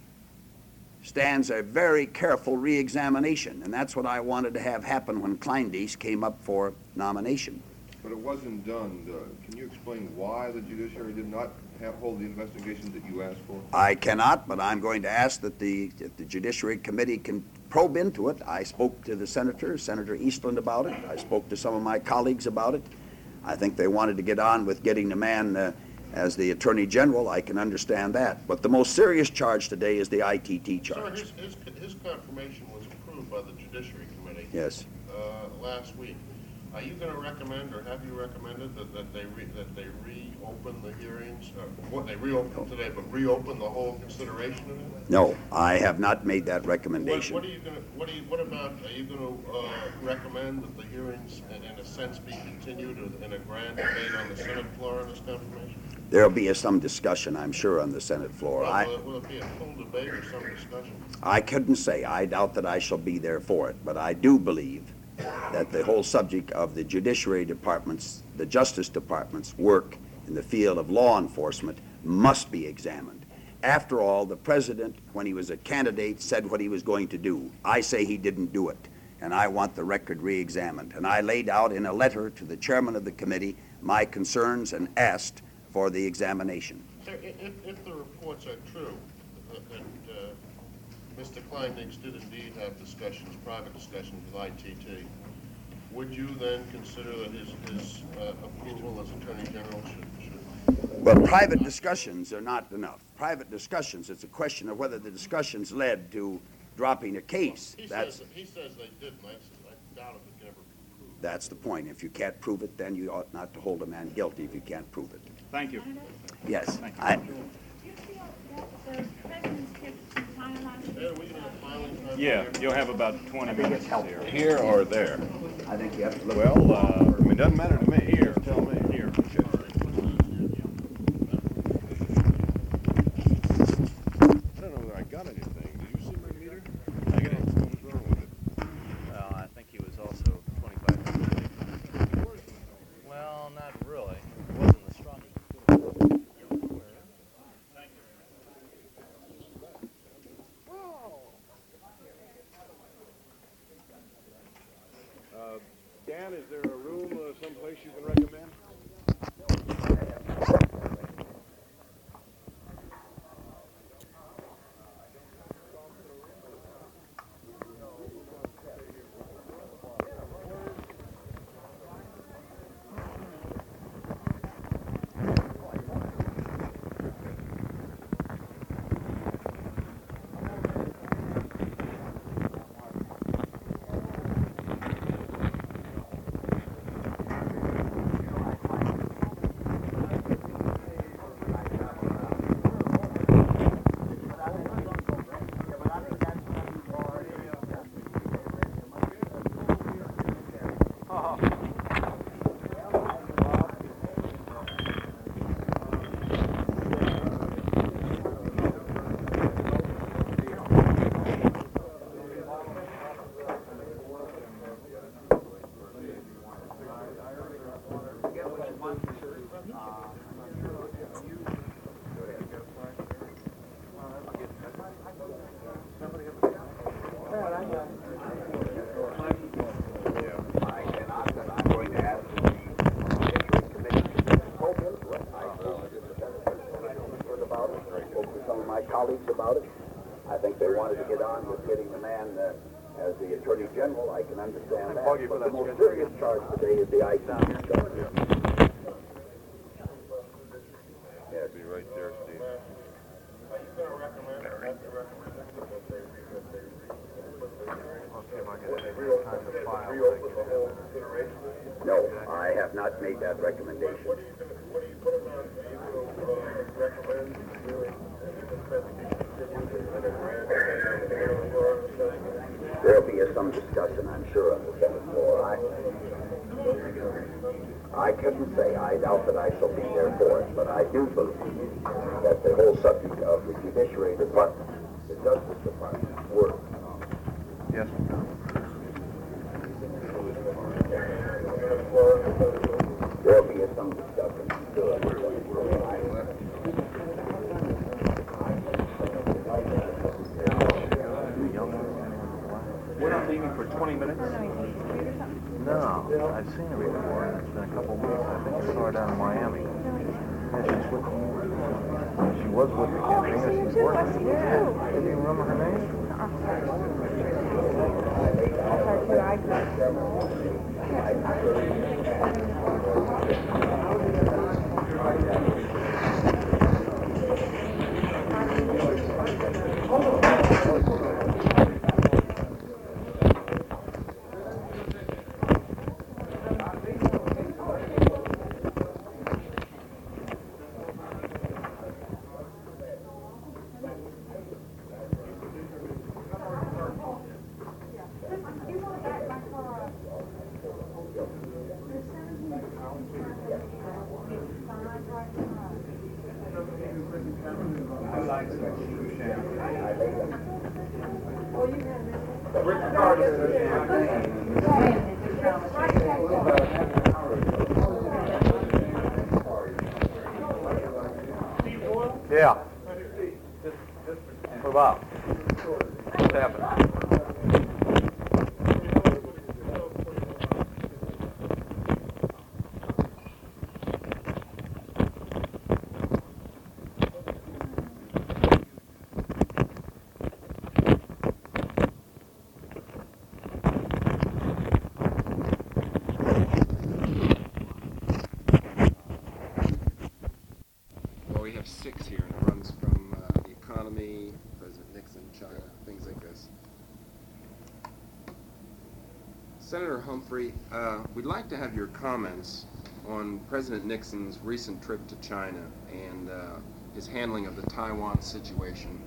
stands a very careful re-examination, and that's what I wanted to have happen when Kleindienst came up for nomination. But it wasn't done. Uh, can you explain why the judiciary did not have, hold the investigation that you asked for? I cannot, but I'm going to ask that the, that the Judiciary Committee can probe into it. I spoke to the senator, Senator Eastland, about it. I spoke to some of my colleagues about it. I think they wanted to get on with getting the man uh, as the Attorney General. I can understand that. But the most serious charge today is the I T T charge. Sir, his, his, his confirmation was approved by the Judiciary Committee Yes. uh, last week. Are you going to recommend, or have you recommended, that, that they re, that they reopen the hearings? Uh, what they reopen today, but reopen the whole consideration of it? No, I have not made that What, recommendation. what are you going to? What are you? What about? Are you going to uh, recommend that the hearings, in, in a sense, be continued in a grand debate on the Senate floor on this confirmation? There'll be a, some discussion, I'm sure, on the Senate floor. Well, I, will, it, will it be a full debate or some discussion? I couldn't say. I doubt that I shall be there for it, but I do believe that the whole subject of the Judiciary Department's, the Justice Department's work in the field of law enforcement must be examined. After all, the president, when he was a candidate, said what he was going to do. I say he didn't do it, and I want the record re-examined. And I laid out in a letter to the chairman of the committee my concerns and asked for the examination. Sir, if, if the reports are true, that, that uh, Mister Kleindienst did indeed have discussions, private discussions with I T T, would you then consider that his, his uh, approval as Attorney General should, should... Well, private discussions are not enough. Private discussions, it's a question of whether the discussions led to dropping a case. He That's, says, he says they didn't. I, I doubt if it can ever be proved. that's the point. If you can't prove it, then you ought not to hold a man guilty if you can't prove it. Thank you. Yes. Thank you. I, Do you feel that the president's kept some finalizing? Yeah, you'll have about twenty minutes here. Here or there? I think you have to look. Well, uh, I mean, it doesn't matter to me. Here, tell me. Here. I don't know that I got anything. Did you see my meter? I got it. What's wrong with it? Dan, is there a room uh, someplace you can recommend? About it. I think they wanted to get on with getting the man uh, as the Attorney General. I can understand that. But the most serious charge today is the I T charge. Yeah, be right there, Steve. Are you going to recommend or have to recommend that they reopen the whole consideration? No, I have not made that recommendation. What are you going to, what are you putting on? Do you uh, recommend doing There'll be a, some discussion, I'm sure, on the Senate floor. I, I couldn't say. I doubt that I shall be there for it, but I do believe that the whole subject of the Judiciary Department, the Justice Department, work. Yes. There'll be a, some discussion, I'm sure. We're not leaving for twenty minutes? No, I've seen her before. It's been a couple of weeks. I think I saw her down in Miami. Yeah, she's with She was with the campaign. She's working. Yeah. Do you remember her name? Yeah. What about? What's happening? Well, we have six here, and it runs from uh, the economy, President Nixon, China, things like this. Senator Humphrey, uh, we'd like to have your comments on President Nixon's recent trip to China and uh, his handling of the Taiwan situation.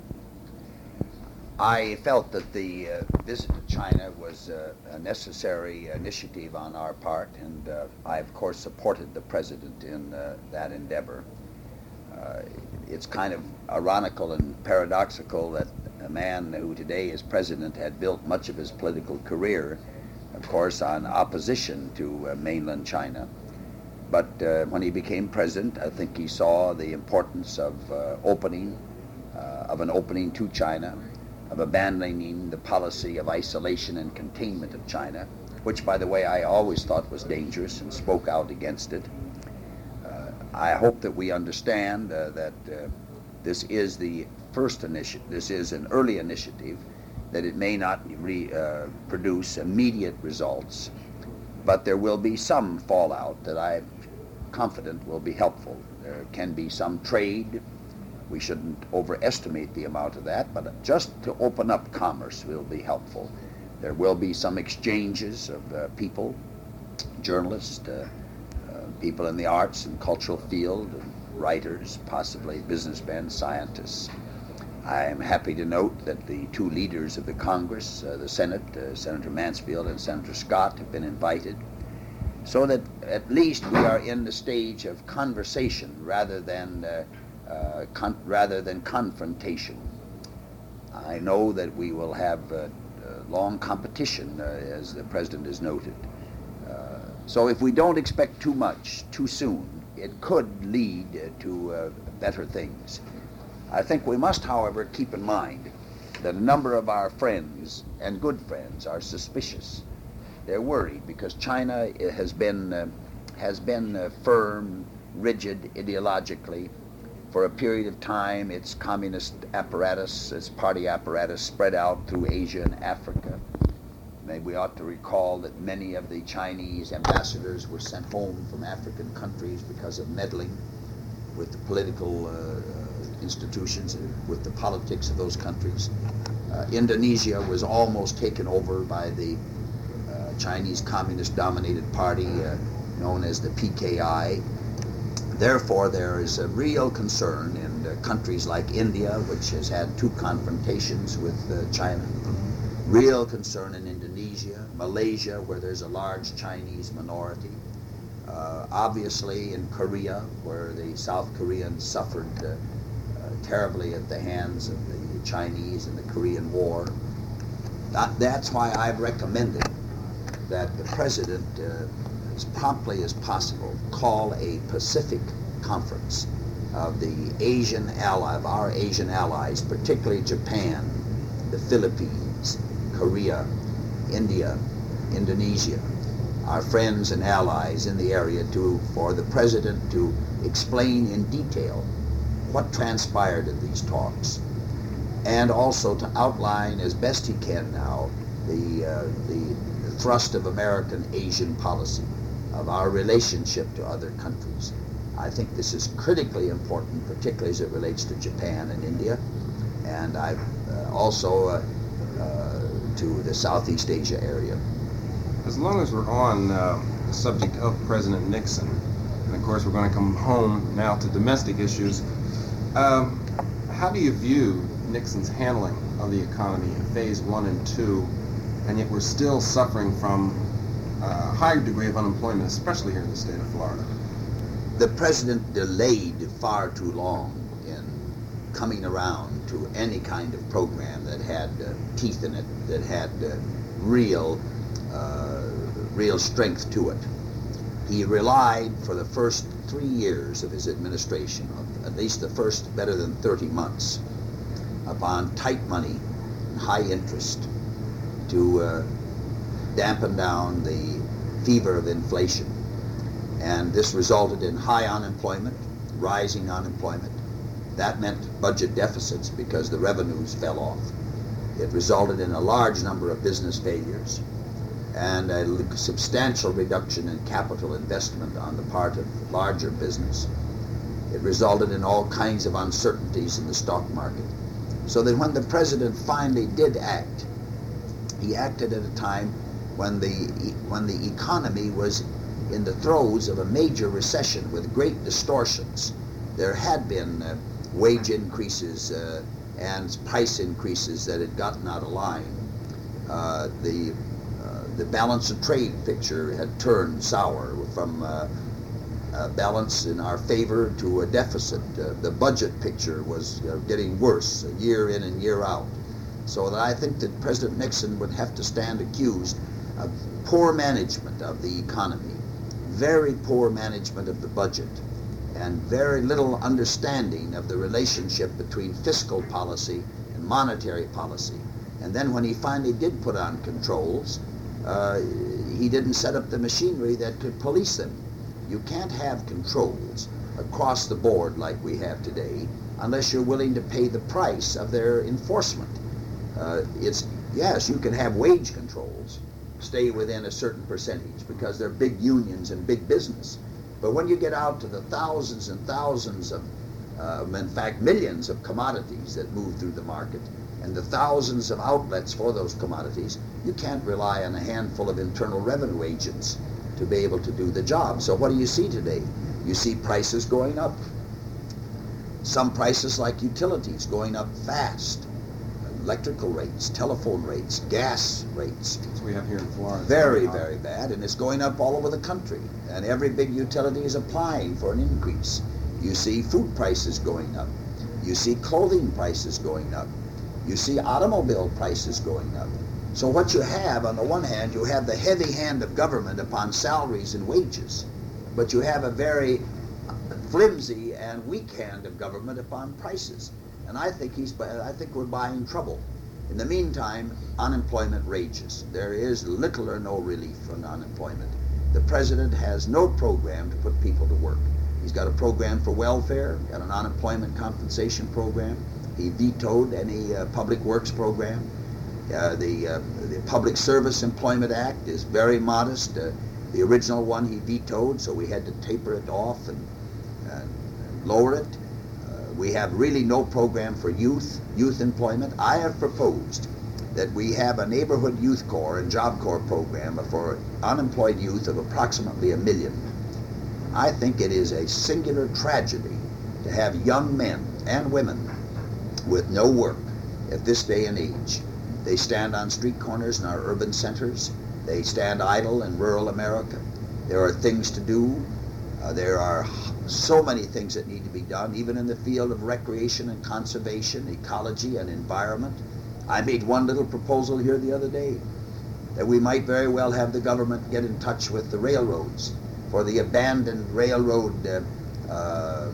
I felt that the uh, visit to China was uh, a necessary initiative on our part, and uh, I, of course, supported the President in uh, that endeavor. Uh, it's kind of ironical and paradoxical that a man who today is President had built much of his political career, of course, on opposition to uh, mainland China. But uh, when he became President, I think he saw the importance of uh, opening, uh, of an opening to China, of abandoning the policy of isolation and containment of China, which, by the way, I always thought was dangerous and spoke out against it. Uh, I hope that we understand uh, that uh, this is the first initiative, this is an early initiative, that it may not re, uh, produce immediate results, but there will be some fallout that I'm confident will be helpful. There can be some trade. We shouldn't overestimate the amount of that, but just to open up commerce will be helpful. There will be some exchanges of uh, people, journalists, uh, uh, people in the arts and cultural field, and writers, possibly businessmen, scientists. I am happy to note that the two leaders of the Congress, uh, the Senate, uh, Senator Mansfield and Senator Scott, have been invited, so that at least we are in the stage of conversation rather than uh, uh, con rather than confrontation. I know that we will have uh, uh, long competition, uh, as the President has noted. Uh, so if we don't expect too much too soon, it could lead uh, to uh, better things. I think we must, however, keep in mind that a number of our friends, and good friends, are suspicious. They're worried because China has been, uh, has been uh, firm, rigid ideologically. For a period of time, its communist apparatus, its party apparatus spread out through Asia and Africa. Maybe we ought to recall that many of the Chinese ambassadors were sent home from African countries because of meddling with the political uh, institutions and with the politics of those countries. Uh, Indonesia was almost taken over by the uh, Chinese Communist-dominated party uh, known as the P K I. Therefore, there is a real concern in uh, countries like India, which has had two confrontations with uh, China. Real concern in Indonesia, Malaysia, where there's a large Chinese minority. Uh, obviously in Korea, where the South Koreans suffered uh, terribly at the hands of the Chinese in the Korean War. That, that's why I've recommended that the President, uh, as promptly as possible, call a Pacific Conference of the Asian ally, of our Asian allies, particularly Japan, the Philippines, Korea, India, Indonesia, our friends and allies in the area, to, for the President to explain in detail what transpired in these talks, and also to outline as best he can now the, uh, the, the thrust of American Asian policy, of our relationship to other countries. I think this is critically important, particularly as it relates to Japan and India, and I've uh, also uh, uh, to the Southeast Asia area. As long as we're on uh, the subject of President Nixon, and of course we're going to come home now to domestic issues, Um, how do you view Nixon's handling of the economy in phase one and two, and yet we're still suffering from a high degree of unemployment, especially here in the state of Florida? The President delayed far too long in coming around to any kind of program that had uh, teeth in it, that had uh, real, uh, real strength to it. He relied for the first three years of his administration, at least the first better than thirty months, upon tight money and high interest to uh, dampen down the fever of inflation. And this resulted in high unemployment, rising unemployment. That meant budget deficits because the revenues fell off. It resulted in a large number of business failures and a substantial reduction in capital investment on the part of larger business. It resulted in all kinds of uncertainties in the stock market. So that when the President finally did act, he acted at a time when the, when the economy was in the throes of a major recession with great distortions. There had been uh, wage increases uh, and price increases that had gotten out of line. Uh, the The balance of trade picture had turned sour from uh, a balance in our favor to a deficit. Uh, the budget picture was uh, getting worse uh, year in and year out. So that I think that President Nixon would have to stand accused of poor management of the economy, very poor management of the budget, and very little understanding of the relationship between fiscal policy and monetary policy. And then when he finally did put on controls, uh, he didn't set up the machinery that could police them. You can't have controls across the board like we have today unless you're willing to pay the price of their enforcement. Uh, it's, yes, you can have wage controls, stay within a certain percentage because they're big unions and big business. But when you get out to the thousands and thousands of, uh, in fact, millions of commodities that move through the market, and the thousands of outlets for those commodities, you can't rely on a handful of internal revenue agents to be able to do the job. So what do you see today? You see prices going up. Some prices like utilities going up fast. Electrical rates, telephone rates, gas rates. That's what we have here in Florida. Very, very bad, and it's going up all over the country. And every big utility is applying for an increase. You see food prices going up. You see clothing prices going up. You see automobile prices going up. So what you have, on the one hand, you have the heavy hand of government upon salaries and wages, but you have a very flimsy and weak hand of government upon prices. And I think he's, I think we're buying trouble. In the meantime, unemployment rages. There is little or no relief from unemployment. The president has no program to put people to work. He's got a program for welfare, got an unemployment compensation program. He vetoed any uh, public works program. Uh, the, uh, the Public Service Employment Act is very modest. Uh, the original one he vetoed, so we had to taper it off and, and lower it. Uh, we have really no program for youth, youth employment. I have proposed that we have a neighborhood youth corps and job corps program for unemployed youth of approximately a million. I think it is a singular tragedy to have young men and women with no work at this day and age. They stand on street corners in our urban centers. They stand idle in rural America. There are things to do. Uh, there are so many things that need to be done, even in the field of recreation and conservation, ecology and environment. I made one little proposal here the other day that we might very well have the government get in touch with the railroads for the abandoned railroad uh, uh,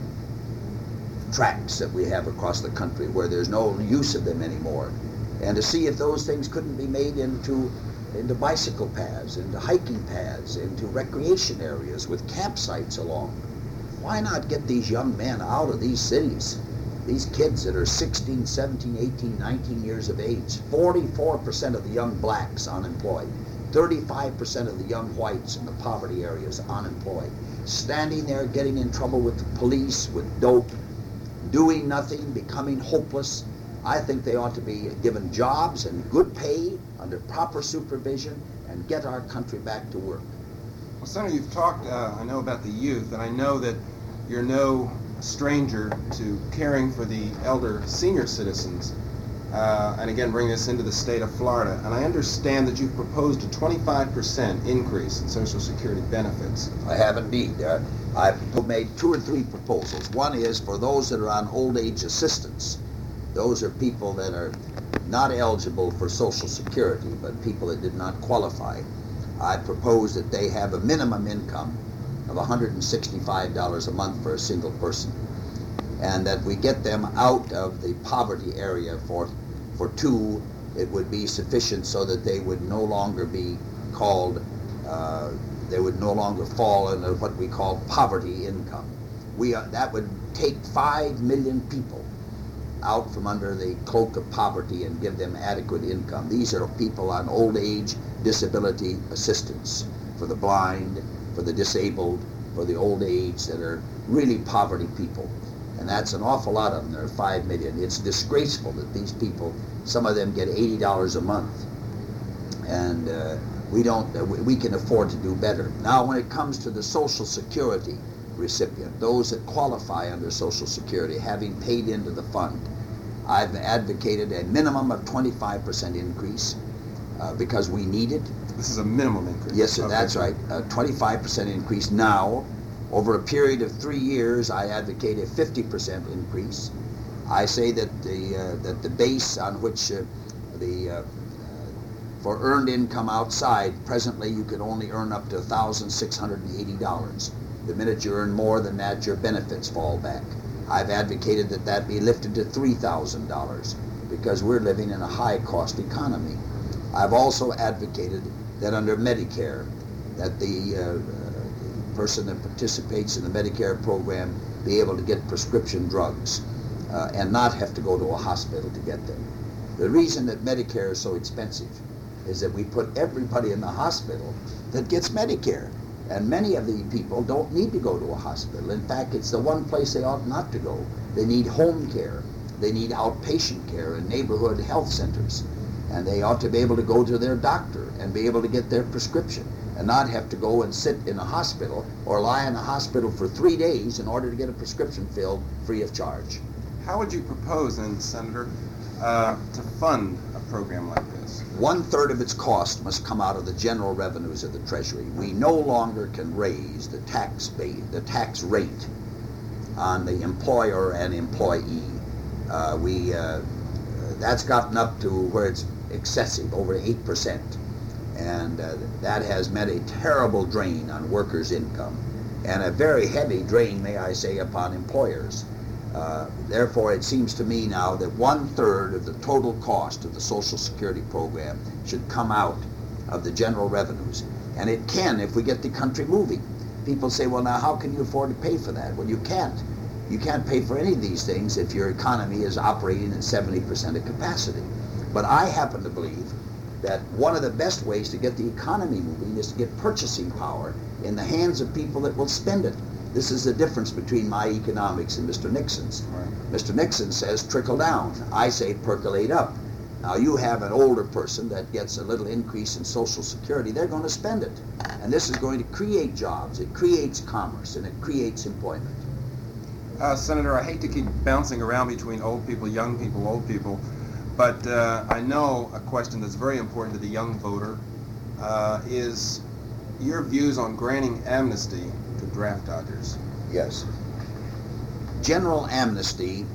tracks that we have across the country where there's no use of them anymore, and to see if those things couldn't be made into into bicycle paths, into hiking paths, into recreation areas with campsites along. Why not get these young men out of these cities? These kids that are sixteen, seventeen, eighteen, nineteen years of age, forty-four percent of the young blacks unemployed, thirty-five percent of the young whites in the poverty areas unemployed, standing there getting in trouble with the police, with dope, doing nothing, becoming hopeless. I think they ought to be given jobs and good pay under proper supervision and get our country back to work. Well, Senator, you've talked, uh, I know, about the youth, and I know that you're no stranger to caring for the elder senior citizens, uh, and again, bring this into the state of Florida. And I understand that you've proposed a twenty-five percent increase in Social Security benefits. I have indeed. Uh, I've made two or three proposals. One is for those that are on old age assistance. Those are people that are not eligible for Social Security, but people that did not qualify. I propose that they have a minimum income of one hundred sixty-five dollars a month for a single person, and that we get them out of the poverty area. For, for two, it would be sufficient so that they would no longer be called, uh, they would no longer fall under what we call poverty income. We are, that would take five million people out from under the cloak of poverty and give them adequate income. These are people on old age disability assistance for the blind, for the disabled, for the old age that are really poverty people. And that's an awful lot of them. There are five million. It's disgraceful that these people, some of them get eighty dollars a month. And uh, we don't, uh, we can afford to do better. Now, when it comes to the Social Security recipient, those that qualify under Social Security, having paid into the fund, I've advocated a minimum of twenty-five percent increase uh, because we need it. This is a minimum increase? Yes, sir, okay. That's right. A twenty-five percent increase now. Over a period of three years, I advocate a fifty percent increase. I say that the uh, that the base on which uh, the uh, for earned income outside, presently you can only earn up to one thousand six hundred eighty dollars. The minute you earn more than that, your benefits fall back. I've advocated that that be lifted to three thousand dollars because we're living in a high-cost economy. I've also advocated that under Medicare, that the uh, person that participates in the Medicare program be able to get prescription drugs uh, and not have to go to a hospital to get them. The reason that Medicare is so expensive is that we put everybody in the hospital that gets Medicare. And many of the people don't need to go to a hospital. In fact, it's the one place they ought not to go. They need home care. They need outpatient care in neighborhood health centers. And they ought to be able to go to their doctor and be able to get their prescription and not have to go and sit in a hospital or lie in a hospital for three days in order to get a prescription filled free of charge. How would you propose, then, Senator, uh, to fund a program like this? One-third of its cost must come out of the general revenues of the Treasury. We no longer can raise the tax base, the tax rate on the employer and employee. Uh, we uh, that's gotten up to where it's excessive, over eight percent, and uh, that has meant a terrible drain on workers' income and a very heavy drain, may I say, upon employers. Uh, therefore, it seems to me now that one-third of the total cost of the Social Security program should come out of the general revenues. And it can if we get the country moving. People say, well, now, how can you afford to pay for that? Well, you can't. You can't pay for any of these things if your economy is operating at seventy percent of capacity. But I happen to believe that one of the best ways to get the economy moving is to get purchasing power in the hands of people that will spend it. This is the difference between my economics and Mister Nixon's. Right. Mister Nixon says trickle down. I say percolate up. Now you have an older person that gets a little increase in Social Security, they're going to spend it. And this is going to create jobs, it creates commerce, and it creates employment. Uh, Senator, I hate to keep bouncing around between old people, young people, old people, but uh, I know a question that's very important to the young voter uh, is your views on granting amnesty to draft dodgers. Yes. General amnesty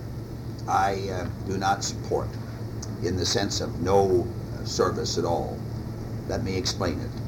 I uh, do not support in the sense of no uh, service at all. Let me explain it.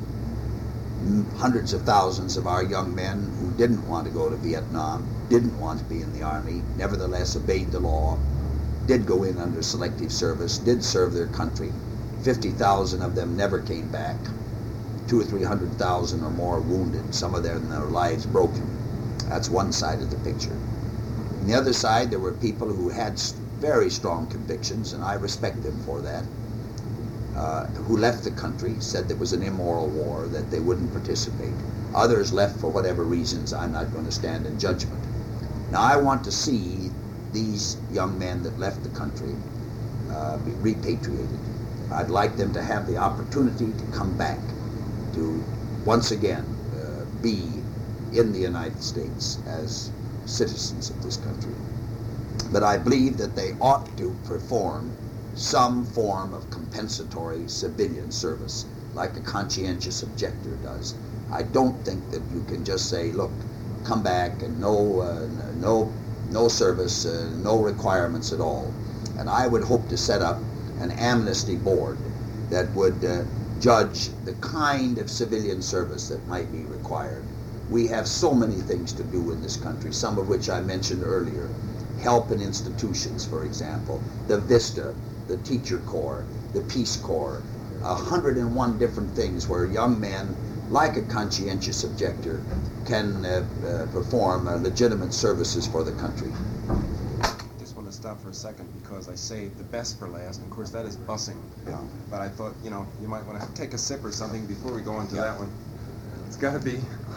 Hundreds of thousands of our young men who didn't want to go to Vietnam, didn't want to be in the Army, nevertheless obeyed the law, did go in under selective service, did serve their country. fifty thousand of them never came back. Two or three hundred thousand or more wounded, some of them their lives broken. That's one side of the picture. On the other side, there were people who had very strong convictions, and I respect them for that, uh, who left the country, said it was an immoral war, that they wouldn't participate. Others left for whatever reasons. I'm not going to stand in judgment. Now, I want to see these young men that left the country uh, be repatriated. I'd like them to have the opportunity to come back, to once again uh, be in the United States as citizens of this country. But I believe that they ought to perform some form of compensatory civilian service, like a conscientious objector does. I don't think that you can just say, look, come back and no, uh, no, no service, uh, no requirements at all. And I would hope to set up an amnesty board that would uh, judge the kind of civilian service that might be required. We have so many things to do in this country, some of which I mentioned earlier. Help in institutions, for example, the VISTA, the Teacher Corps, the Peace Corps, a hundred and one different things where young men, like a conscientious objector, can uh, uh, perform uh, legitimate services for the country. I just want to stop for a second because I saved the best for last, and of course that is busing. Yeah. But I thought, you know, you might want to take a sip or something before we go on to yeah. that one. It's got to be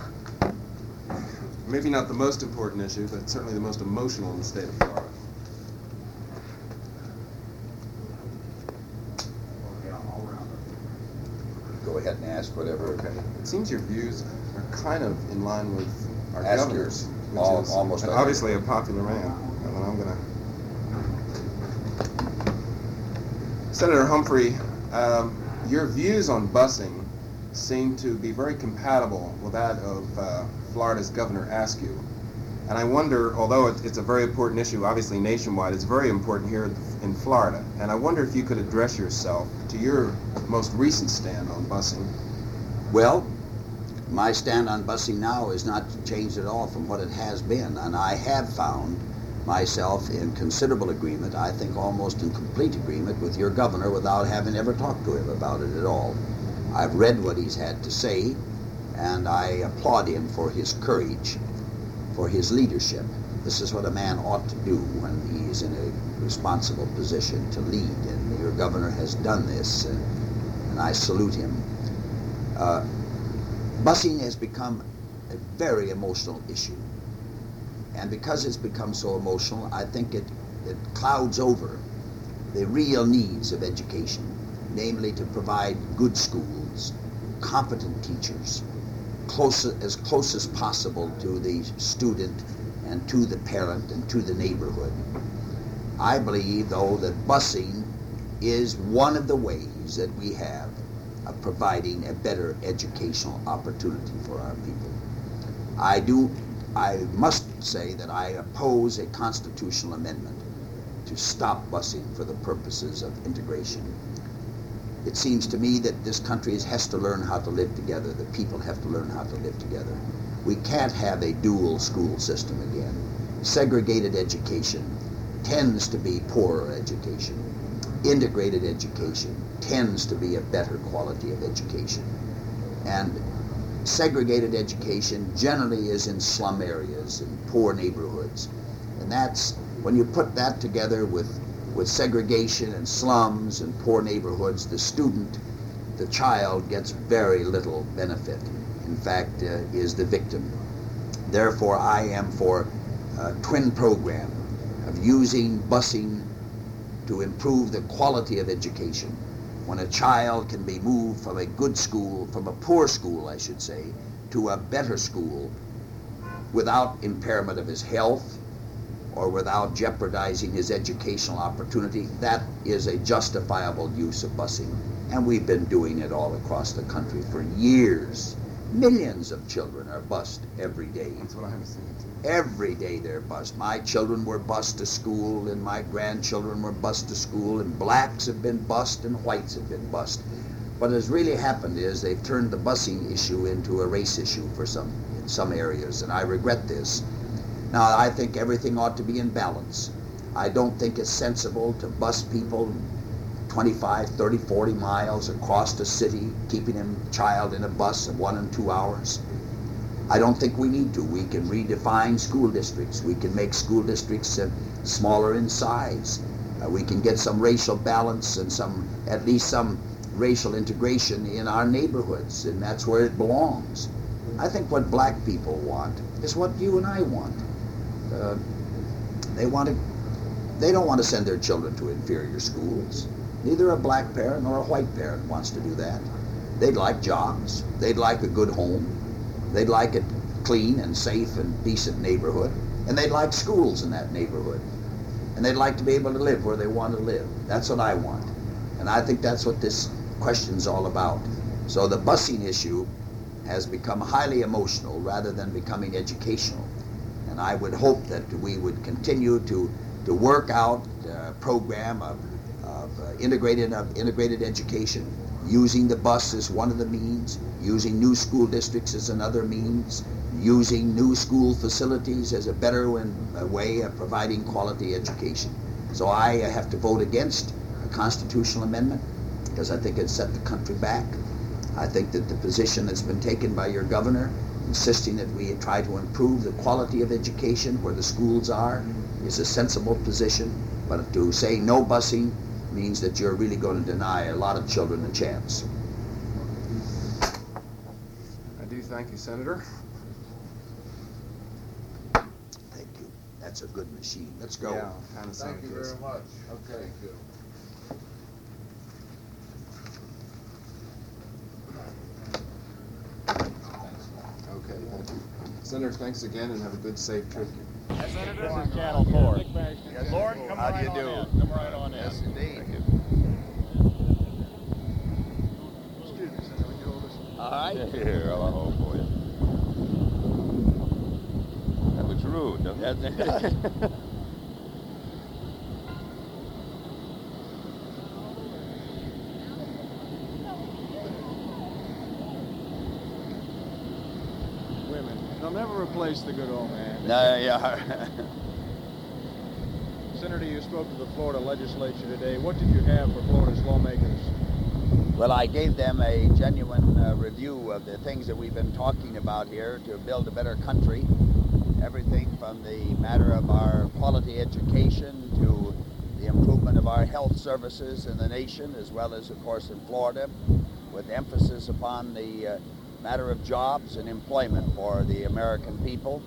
maybe not the most important issue, but certainly the most emotional in the state of Florida. Go ahead and ask whatever. Okay. It seems your views are kind of in line with our Ask governor's, which all, is almost obviously a popular man. And I'm going to... Senator Humphrey, um, your views on busing seem to be very compatible with that of uh, Florida's Governor Askew. And I wonder, although it, it's a very important issue, obviously nationwide, it's very important here in Florida. And I wonder if you could address yourself to your most recent stand on busing. Well, my stand on busing now is not changed at all from what it has been. And I have found myself in considerable agreement, I think almost in complete agreement with your governor without having ever talked to him about it at all. I've read what he's had to say, and I applaud him for his courage, for his leadership. This is what a man ought to do when he is in a responsible position to lead, and your governor has done this, and, and I salute him. Uh, busing has become a very emotional issue, and because it's become so emotional, I think it, it clouds over the real needs of education, namely to provide good schools, competent teachers, close, as close as possible to the student and to the parent and to the neighborhood. I believe, though, that busing is one of the ways that we have of providing a better educational opportunity for our people. I do, I must say that I oppose a constitutional amendment to stop busing for the purposes of integration. It seems to me that this country has to learn how to live together. The people have to learn how to live together. We can't have a dual school system again. Segregated education tends to be poorer education. Integrated education tends to be a better quality of education. And segregated education generally is in slum areas and poor neighborhoods. And that's, when you put that together with, with segregation and slums and poor neighborhoods, the student, the child, gets very little benefit. In fact, uh, is the victim. Therefore, I am for a twin program of using busing to improve the quality of education. When a child can be moved from a good school, from a poor school, I should say, to a better school without impairment of his health or without jeopardizing his educational opportunity, that is a justifiable use of busing. And we've been doing it all across the country for years. Millions of children are bused every day. That's what I have seen too. Every day they're bused. My children were bused to school, and my grandchildren were bused to school, and blacks have been bused, and whites have been bused. What has really happened is they've turned the busing issue into a race issue for some, in some areas, and I regret this. Now, I think everything ought to be in balance. I don't think it's sensible to bus people twenty-five, thirty, forty miles across the city, keeping a child in a bus of one and two hours. I don't think we need to. We can redefine school districts. We can make school districts uh, smaller in size. Uh, we can get some racial balance and some, at least some racial integration in our neighborhoods, and that's where it belongs. I think what black people want is what you and I want. Uh, they want to, they don't want to send their children to inferior schools. Neither a black parent nor a white parent wants to do that. They'd like jobs. They'd like a good home. They'd like a clean and safe and decent neighborhood. And they'd like schools in that neighborhood. And they'd like to be able to live where they want to live. That's what I want. And I think that's what this question's all about. So the busing issue has become highly emotional rather than becoming educational. And I would hope that we would continue to, to work out a program of of uh, integrated, uh, integrated education, using the bus as one of the means, using new school districts as another means, using new school facilities as a better one, a way of providing quality education. So I uh, have to vote against a constitutional amendment because I think it set the country back. I think that the position that's been taken by your governor, insisting that we try to improve the quality of education where the schools are, is a sensible position. But to say no busing means that you're really going to deny a lot of children a chance. I do thank you, Senator. Thank you. That's a good machine. Let's go. Yeah, kind of Thank you very much. Okay. Thank you. Okay, thank you. Senator, thanks again and have a good, safe trip. Senator, this is Channel four. Yes, Lord, come How do right you on do? in. Come right on in. Yes, indeed. Excuse me, Senator, would you hold this? All right. Here, hello, boy. That was rude, doesn't it? Women. They'll never replace the good old man. No, yeah. Senator, you spoke to the Florida legislature today. What did you have for Florida's lawmakers? Well, I gave them a genuine uh, review of the things that we've been talking about here to build a better country. Everything from the matter of our quality education to the improvement of our health services in the nation, as well as, of course, in Florida, with emphasis upon the uh, matter of jobs and employment for the American people.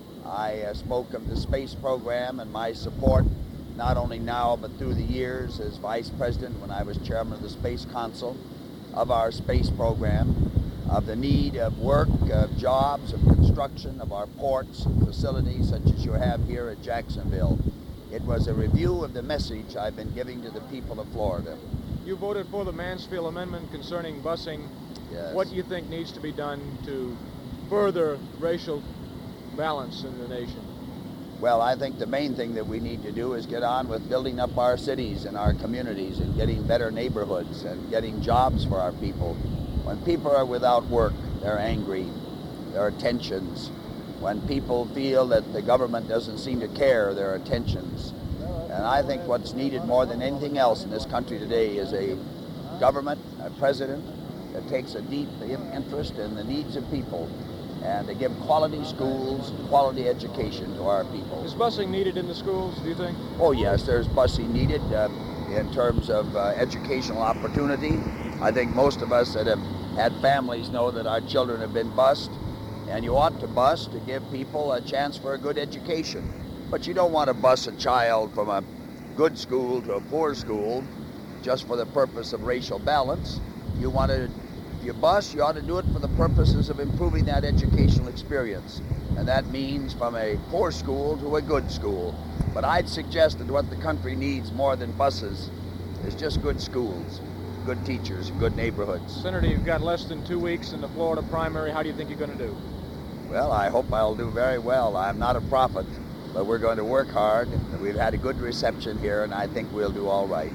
I uh, spoke of the space program and my support, not only now but through the years as vice president when I was chairman of the Space Council, of our space program, of the need of work, of jobs, of construction, of our ports and facilities such as you have here at Jacksonville. It was a review of the message I've been giving to the people of Florida. You voted for the Mansfield Amendment concerning busing. Yes. What do you think needs to be done to further racial balance in the nation? Well, I think the main thing that we need to do is get on with building up our cities and our communities and getting better neighborhoods and getting jobs for our people. When people are without work, they're angry, there are tensions. When people feel that the government doesn't seem to care, there are tensions. And I think what's needed more than anything else in this country today is a government, a president, that takes a deep interest in the needs of people and to give quality schools, quality education to our people. Is busing needed in the schools, do you think? Oh yes, there's busing needed uh, in terms of uh, educational opportunity. I think most of us that have had families know that our children have been bused, and you ought to bus to give people a chance for a good education. But you don't want to bus a child from a good school to a poor school just for the purpose of racial balance. You want to, if you bus, you ought to do it for the purposes of improving that educational experience. And that means from a poor school to a good school. But I'd suggest that what the country needs more than buses is just good schools, good teachers, and good neighborhoods. Senator, you've got less than two weeks in the Florida primary. How do you think you're going to do? Well, I hope I'll do very well. I'm not a prophet, but we're going to work hard. We've had a good reception here, and I think we'll do all right.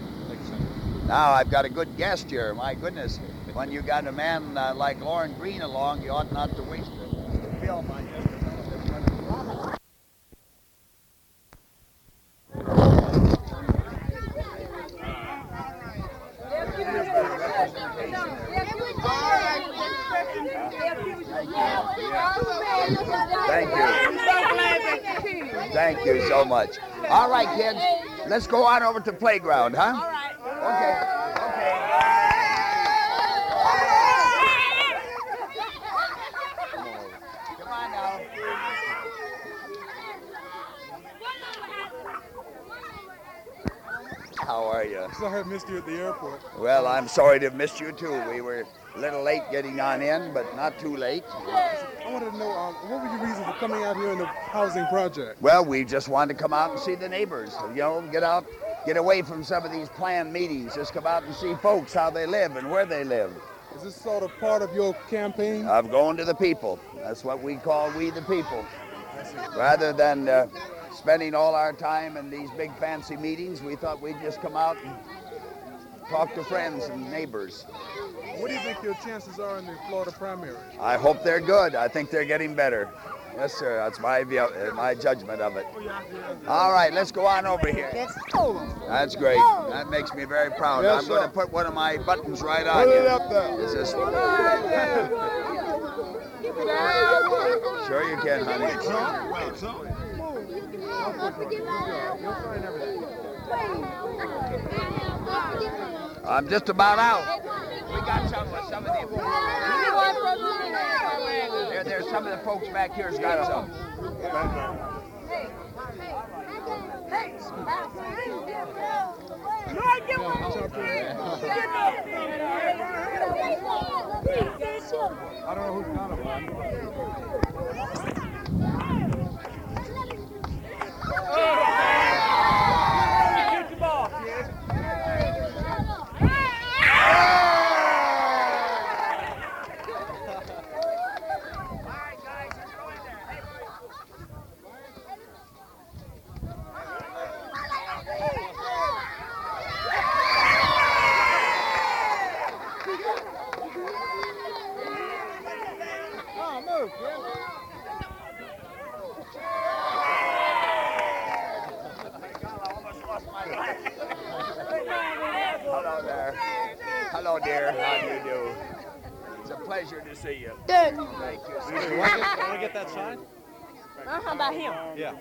Now I've got a good guest here. My goodness, when you got a man uh, like Lauren Green along, you ought not to waste the, the film on just a minute. Thank you. I'm so glad that you came. Thank you so much. All right, kids, let's go on over to the playground, huh? All right. Okay. Okay. Come on now. How are you? Sorry I missed you at the airport. Well, I'm sorry to have missed you too. We were a little late getting on in, but not too late. I wanted to know, um, what was your reason for coming out here in the housing project? Well, we just wanted to come out and see the neighbors, you know, get out, get away from some of these planned meetings, just come out and see folks, how they live and where they live. Is this sort of part of your campaign? Of going to the people. That's what we call We the People. Rather than uh, spending all our time in these big fancy meetings, we thought we'd just come out and talk to friends and neighbors. What do you think your chances are in the Florida primary? I hope they're good. I think they're getting better. Yes, sir. That's my view, uh, my judgment of it. All right, let's go on over here. That's great. That makes me very proud. Yes, I'm going to sir. put one of my buttons right on Put you. it up there. Is this? Sure you can, honey. I'm just about out. We got some, some of the. There, there's some of the folks back here's got some. I don't know who's got Get the ball, kid. Oh, move, kid. Hello there. Hello Hello, dear. How do you do? It's a pleasure to see you. Good. Thank you. You want to get, want to get that signed? Uh, how about him? Yeah.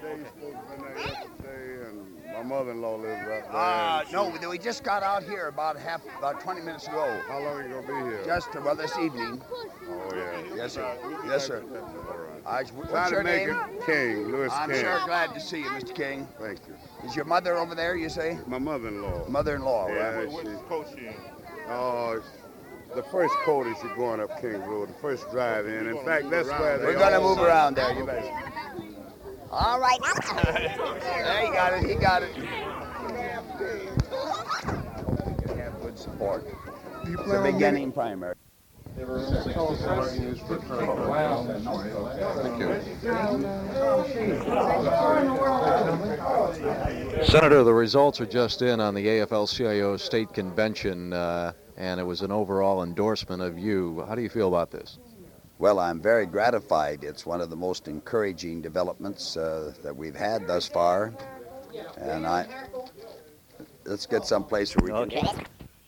My mother-in-law lives out there. Uh, no, we just got out here about half, about twenty minutes ago. How long are you going to be here? Just, well, this evening. Oh, yeah. Yes, sir. Yes, sir. I, Try what's to your make name? it King, Louis I'm King. sure glad to see you, Mister King. Thank you. Is your mother over there, you say? My mother-in-law. Mother-in-law, Yeah, right? she, Which coach she in? oh, it's the first court is you're going up King Road, the first drive in. In fact, that's where they We're going to all move sign. around there, you bet. All right. There, he got it. He got it. Have good support. Do you It's plan a on beginning primary. Senator, the results are just in on the A F L C I O state convention, uh, and it was an overall endorsement of you. How do you feel about this? Well, I'm very gratified. It's one of the most encouraging developments uh, that we've had thus far. And I, let's get someplace where we can.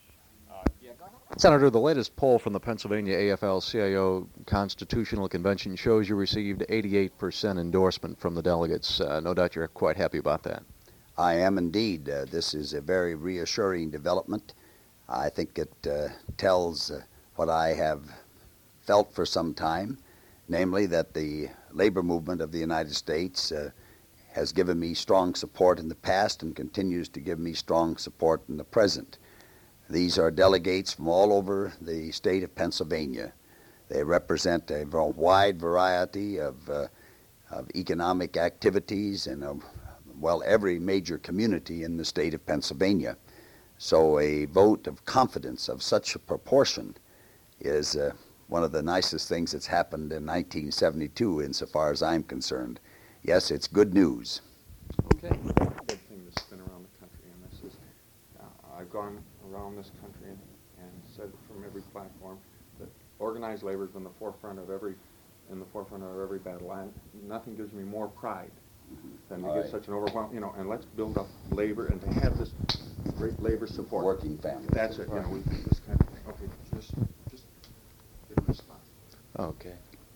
Senator, the latest poll from the Pennsylvania A F L C I O Constitutional Convention shows you received eighty-eight percent endorsement from the delegates. Uh, no doubt you're quite happy about that. I am indeed. Uh, this is a very reassuring development. I think it uh, tells uh, what I have felt for some time, namely that the labor movement of the United States uh, has given me strong support in the past and continues to give me strong support in the present. These are delegates from all over the state of Pennsylvania. They represent a wide variety of, uh, of economic activities and, uh, well, every major community in the state of Pennsylvania. So a vote of confidence of such a proportion is uh, one of the nicest things that's happened in nineteen seventy-two insofar as I'm concerned. Yes, it's good news. Okay. Good thing to spin around the country, and this is, uh, I've gone around this country and, and said from every platform that organized labor is in the forefront of every, in the forefront of every battle. And nothing gives me more pride than to All get right. such an overwhelm, you know, and let's build up labor and to have this great labor support. Working family. That's it, you know, we, this kind of thing. Okay, just, just get a response. Okay.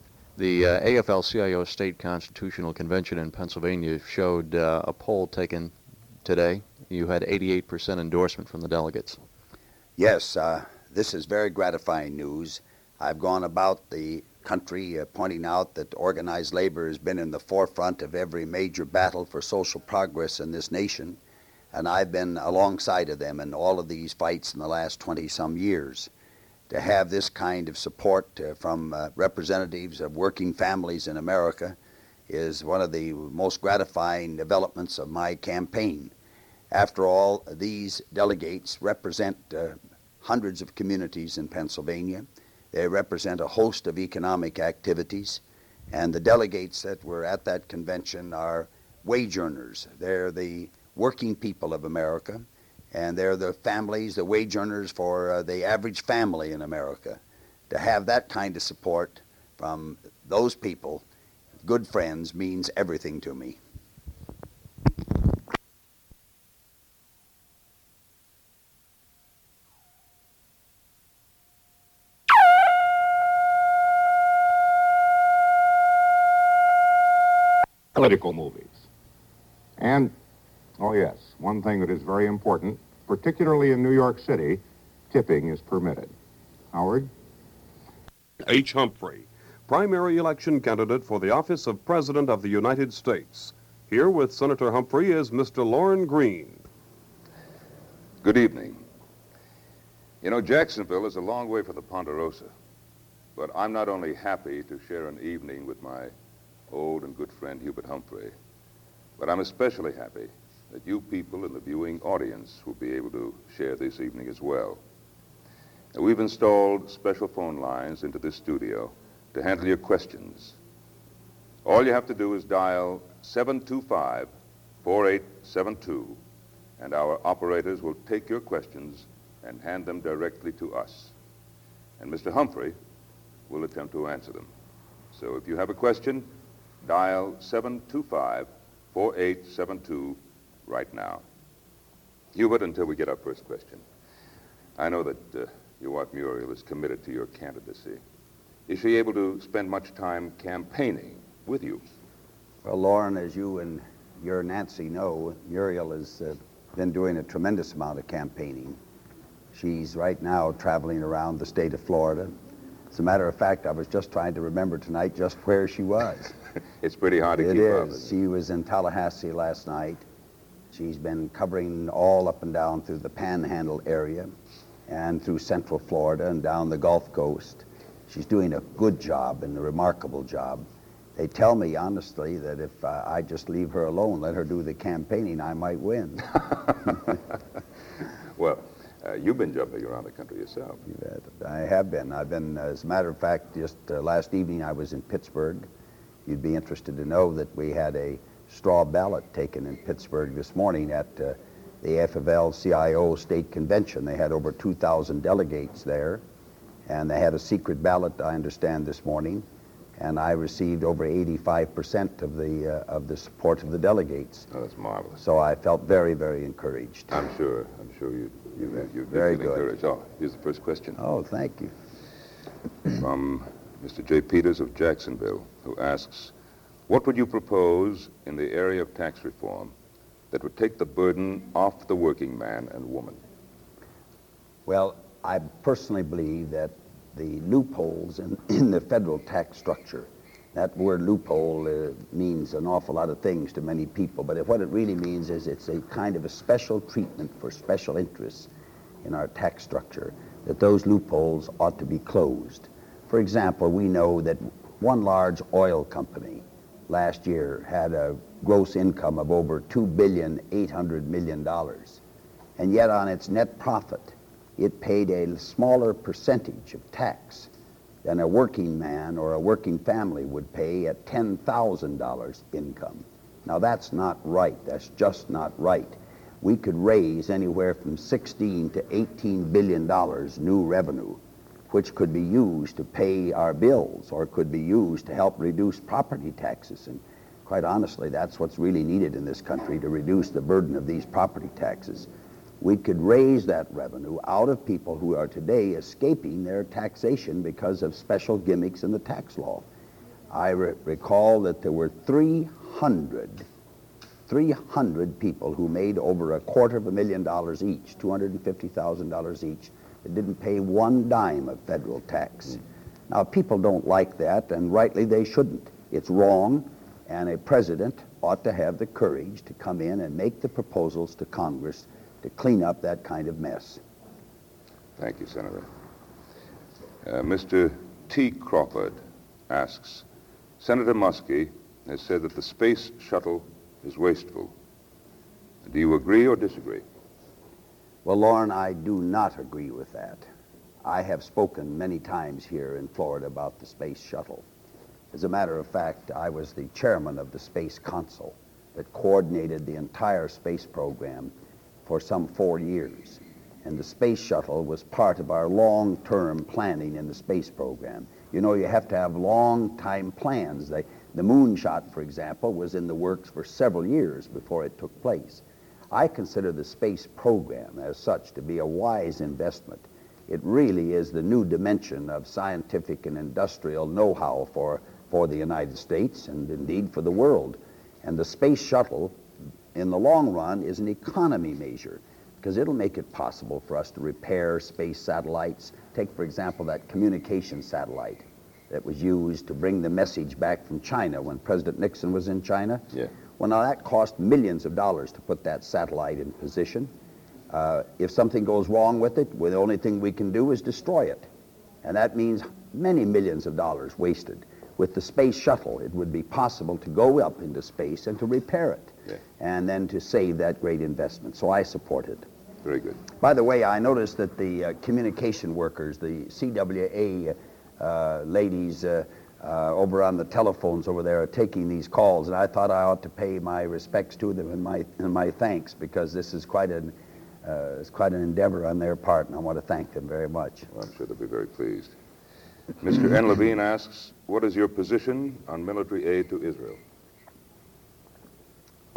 The uh, A F L C I O State Constitutional Convention in Pennsylvania showed uh, a poll taken today. You had eighty-eight percent endorsement from the delegates. Yes, uh, this is very gratifying news. I've gone about the country uh, pointing out that organized labor has been in the forefront of every major battle for social progress in this nation, and I've been alongside of them in all of these fights in the last twenty-some years. To have this kind of support uh, from uh, representatives of working families in America is one of the most gratifying developments of my campaign. After all, these delegates represent uh, hundreds of communities in Pennsylvania. They represent a host of economic activities, and the delegates that were at that convention are wage earners. They're the working people of America, and they're the families, the wage earners for uh, the average family in America. To have that kind of support from those people, good friends, means everything to me. Political movies. And, oh yes, one thing that is very important, particularly in New York City, tipping is permitted. Howard? H. Humphrey, primary election candidate for the office of President of the United States. Here with Senator Humphrey is Mister Loren Green. Good evening. You know, Jacksonville is a long way from the Ponderosa, but I'm not only happy to share an evening with my old and good friend Hubert Humphrey, but I'm especially happy that you people in the viewing audience will be able to share this evening as well. Now, we've installed special phone lines into this studio to handle your questions. All you have to do is dial seven two five, four eight seven two, and our operators will take your questions and hand them directly to us. And Mister Humphrey will attempt to answer them. So if you have a question, dial seven two five, four eight seven two right now. Hubert, until we get our first question, I know that uh, your wife Muriel is committed to your candidacy. Is she able to spend much time campaigning with you? Well, Lauren, as you and your Nancy know, Muriel has uh, been doing a tremendous amount of campaigning. She's right now traveling around the state of Florida. As a matter of fact, I was just trying to remember tonight just where she was. It's pretty hard to it keep is. up. Isn't it? She was in Tallahassee last night. She's been covering all up and down through the Panhandle area and through Central Florida and down the Gulf Coast. She's doing a good job and a remarkable job. They tell me, honestly, that if uh, I just leave her alone, let her do the campaigning, I might win. Well, uh, you've been jumping around the country yourself. You bet. I have been. I've been, as a matter of fact, just uh, last evening I was in Pittsburgh. You'd be interested to know that we had a straw ballot taken in Pittsburgh this morning at uh, the F of L C I O State Convention. They had over two thousand delegates there, and they had a secret ballot, I understand, this morning, and I received over eighty-five percent of the uh, of the support of the delegates. Oh, that's marvelous. So I felt very, very encouraged. I'm sure. I'm sure you you you Very feel good. encouraged. Oh, here's the first question. Oh, thank you. From Mister J. Peters of Jacksonville, who asks, what would you propose in the area of tax reform that would take the burden off the working man and woman? Well, I personally believe that the loopholes in, in the federal tax structure, that word loophole uh, means an awful lot of things to many people, but what it really means is it's a kind of a special treatment for special interests in our tax structure, that those loopholes ought to be closed. For example, we know that one large oil company last year had a gross income of over two billion eight hundred million dollars, and yet on its net profit, it paid a smaller percentage of tax than a working man or a working family would pay at ten thousand dollars income. Now that's not right. That's just not right. We could raise anywhere from sixteen to eighteen billion dollars new revenue, which could be used to pay our bills or could be used to help reduce property taxes. And quite honestly, that's what's really needed in this country, to reduce the burden of these property taxes. We could raise that revenue out of people who are today escaping their taxation because of special gimmicks in the tax law. I re- recall that there were three hundred, three hundred people who made over a quarter of a million dollars each, two hundred fifty thousand dollars each, that didn't pay one dime of federal tax. Mm. Now, people don't like that, and rightly they shouldn't. It's wrong, and a president ought to have the courage to come in and make the proposals to Congress to clean up that kind of mess. Thank you, Senator. Uh, Mister T. Crawford asks, Senator Muskie has said that the space shuttle is wasteful. Do you agree or disagree? Well, Lauren, I do not agree with that. I have spoken many times here in Florida about the space shuttle. As a matter of fact, I was the chairman of the Space Council that coordinated the entire space program for some four years. And the space shuttle was part of our long-term planning in the space program. You know, you have to have long-time plans. They, the moonshot, for example, was in the works for several years before it took place. I consider the space program as such to be a wise investment. It really is the new dimension of scientific and industrial know-how for, for the United States and indeed for the world. And the space shuttle, in the long run, is an economy measure because it'll make it possible for us to repair space satellites. Take, for example, that communication satellite that was used to bring the message back from China when President Nixon was in China. Yeah. Well, now that cost millions of dollars to put that satellite in position. Uh, if something goes wrong with it, well, the only thing we can do is destroy it. And that means many millions of dollars wasted. With the space shuttle, it would be possible to go up into space and to repair it, yeah. and then to save that great investment. So I support it. Very good. By the way, I noticed that the uh, communication workers, the C W A uh, ladies, uh, Uh, over on the telephones over there are taking these calls, and I thought I ought to pay my respects to them and my and my thanks, because this is quite an uh, it's quite an endeavor on their part, and I want to thank them very much. Well, I'm sure they'll be very pleased. Mister N. Levine asks, what is your position on military aid to Israel?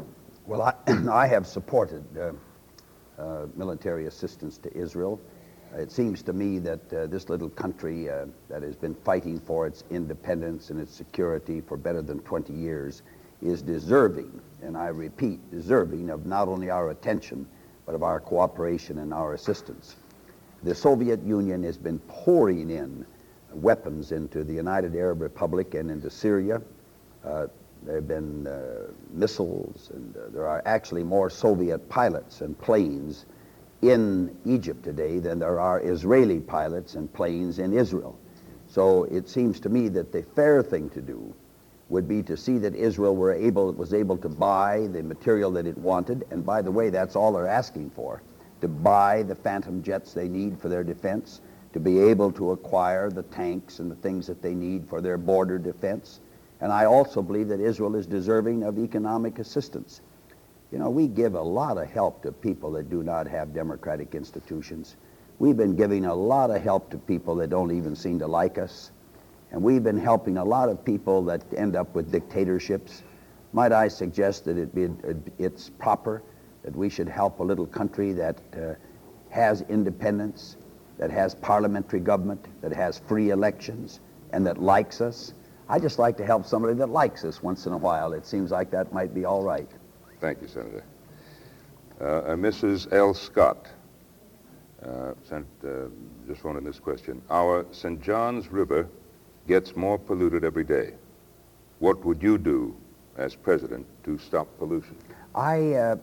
Well, I, I have supported uh, uh, military assistance to Israel. It seems to me that uh, this little country uh, that has been fighting for its independence and its security for better than twenty years is deserving, and I repeat, deserving of not only our attention, but of our cooperation and our assistance. The Soviet Union has been pouring in weapons into the United Arab Republic and into Syria. Uh, there have been uh, missiles, and uh, there are actually more Soviet pilots and planes in Egypt today than there are Israeli pilots and planes in Israel. So it seems to me that the fair thing to do would be to see that Israel were able, was able to buy the material that it wanted, and by the way, that's all they're asking for, to buy the Phantom jets they need for their defense, to be able to acquire the tanks and the things that they need for their border defense. And I also believe that Israel is deserving of economic assistance. You know, we give a lot of help to people that do not have democratic institutions. We've been giving a lot of help to people that don't even seem to like us. And we've been helping a lot of people that end up with dictatorships. Might I suggest that it be, it's proper that we should help a little country that uh, has independence, that has parliamentary government, that has free elections, and that likes us? I just like to help somebody that likes us once in a while. It seems like that might be all right. Thank you, Senator. Uh, uh, Missus L. Scott uh, sent, uh, just wanted this question. Our Saint Johns River gets more polluted every day. What would you do as president to stop pollution? I, uh,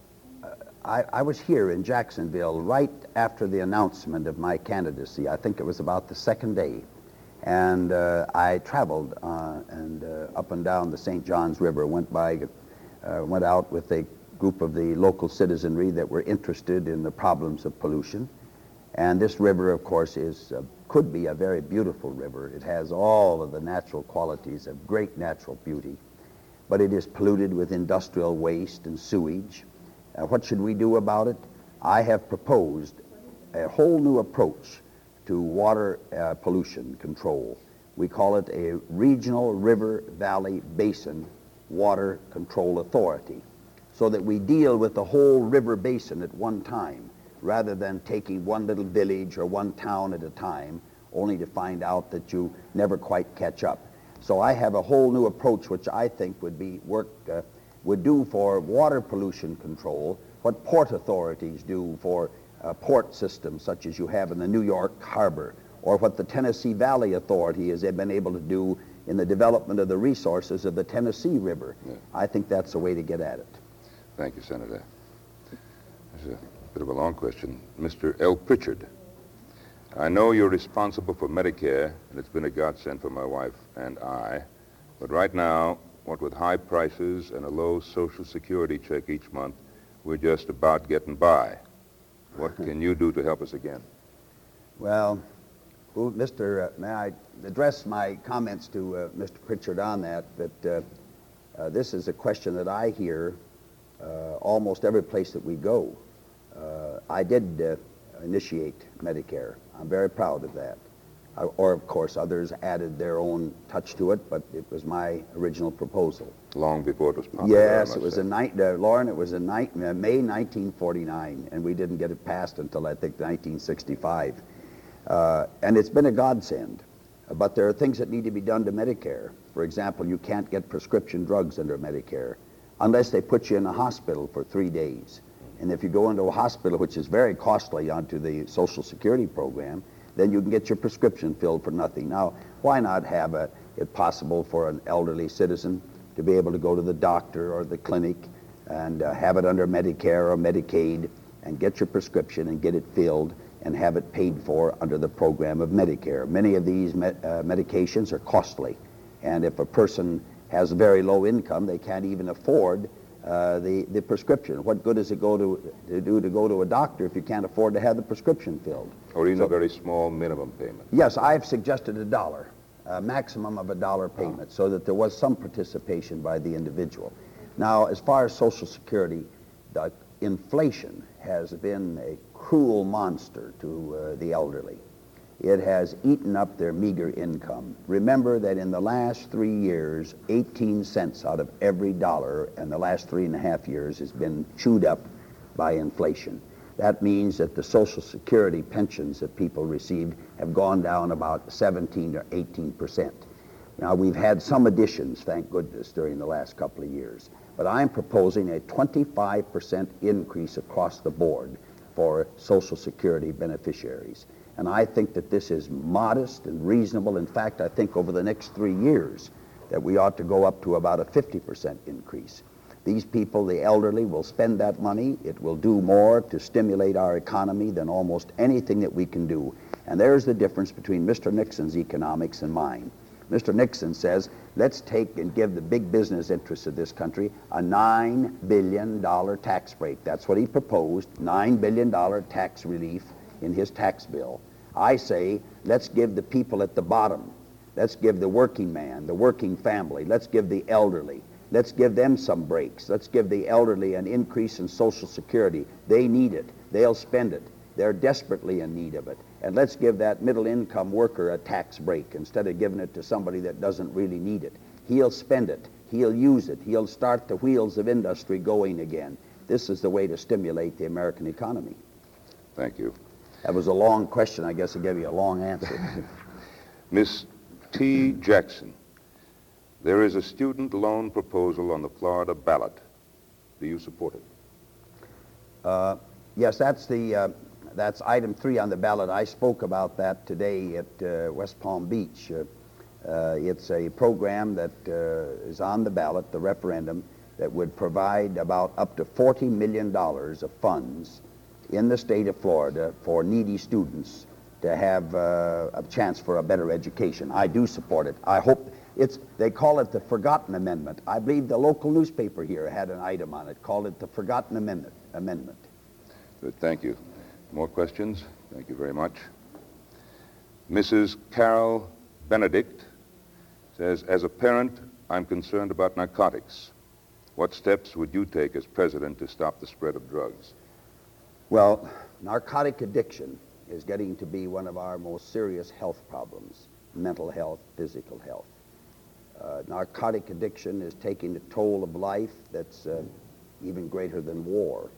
I, I was here in Jacksonville right after the announcement of my candidacy. I think it was about the second day. And uh, I traveled uh, and uh, up and down the Saint Johns River, went by, uh, went out with a group of the local citizenry that were interested in the problems of pollution. And this river, of course, is uh, could be a very beautiful river. It has all of the natural qualities of great natural beauty, but it is polluted with industrial waste and sewage. Uh, what should we do about it? I have proposed a whole new approach to water uh, pollution control. We call it a Regional River Valley Basin Water Control Authority, so that we deal with the whole river basin at one time, rather than taking one little village or one town at a time, only to find out that you never quite catch up. So I have a whole new approach which I think would be work, uh, would do for water pollution control what port authorities do for uh, port systems such as you have in the New York Harbor, or what the Tennessee Valley Authority has been able to do in the development of the resources of the Tennessee River. Yeah. I think that's the way to get at it. Thank you, Senator. There's a bit of a long question. Mister L. Pritchard, I know you're responsible for Medicare, and it's been a godsend for my wife and I, but right now, what with high prices and a low Social Security check each month, we're just about getting by. What can you do to help us again? Well, well Mister Uh, may I address my comments to uh, Mister Pritchard on that, that uh, uh, this is a question that I hear uh, almost every place that we go. Uh, I did uh, initiate Medicare. I'm very proud of that. Uh, or, of course, others added their own touch to it, but it was my original proposal. Long before it was popular. Yes, it was in ni- uh, Lauren, it was in ni- uh, May nineteen forty-nine, and we didn't get it passed until, I think, nineteen sixty-five. Uh, and it's been a godsend. Uh, but there are things that need to be done to Medicare. For example, you can't get prescription drugs under Medicare unless they put you in a hospital for three days. And if you go into a hospital, which is very costly onto the Social Security program, then you can get your prescription filled for nothing. Now, why not have a, it possible for an elderly citizen to be able to go to the doctor or the clinic and uh, have it under Medicare or Medicaid and get your prescription and get it filled and have it paid for under the program of Medicare. Many of these me- uh, medications are costly, and if a person has a very low income, they can't even afford Uh, the, the prescription. What good does it go to, to do to go to a doctor if you can't afford to have the prescription filled? Or even so, a very small minimum payment. Yes, I've suggested a dollar, a maximum of a dollar payment, oh. so that there was some participation by the individual. Now, as far as Social Security, the inflation has been a cruel monster to uh, the elderly. It has eaten up their meager income. Remember that in the last three years, eighteen cents out of every dollar in the last three and a half years has been chewed up by inflation. That means that the Social Security pensions that people received have gone down about seventeen or eighteen percent. Now, we've had some additions, thank goodness, during the last couple of years, but I'm proposing a twenty-five percent increase across the board for Social Security beneficiaries. And I think that this is modest and reasonable. In fact, I think over the next three years that we ought to go up to about a fifty percent increase. These people, the elderly, will spend that money. It will do more to stimulate our economy than almost anything that we can do. And there's the difference between Mister Nixon's economics and mine. Mister Nixon says, let's take and give the big business interests of this country a nine billion dollar tax break. That's what he proposed, nine billion dollar tax relief in his tax bill. I say, let's give the people at the bottom, let's give the working man, the working family, let's give the elderly, let's give them some breaks. Let's give the elderly an increase in Social Security. They need it. They'll spend it. They're desperately in need of it. And let's give that middle-income worker a tax break instead of giving it to somebody that doesn't really need it. He'll spend it. He'll use it. He'll start the wheels of industry going again. This is the way to stimulate the American economy. Thank you. That was a long question. I guess I gave you a long answer. Miss T. Jackson, there is a student loan proposal on the Florida ballot. Do you support it? Uh, yes, that's the uh, that's item three on the ballot. I spoke about that today at uh, West Palm Beach. Uh, uh, it's a program that uh, is on the ballot, the referendum, that would provide about up to forty million dollars of funds in the state of Florida for needy students to have uh, a chance for a better education. I do support it. I hope it's, they call it the Forgotten Amendment. I believe the local newspaper here had an item on it, called it the Forgotten Amendment. Amendment. Good, thank you. More questions? Thank you very much. Missus Carol Benedict says, as a parent, I'm concerned about narcotics. What steps would you take as president to stop the spread of drugs? Well, narcotic addiction is getting to be one of our most serious health problems, mental health, physical health. Uh, narcotic addiction is taking a toll of life that's uh, even greater than war.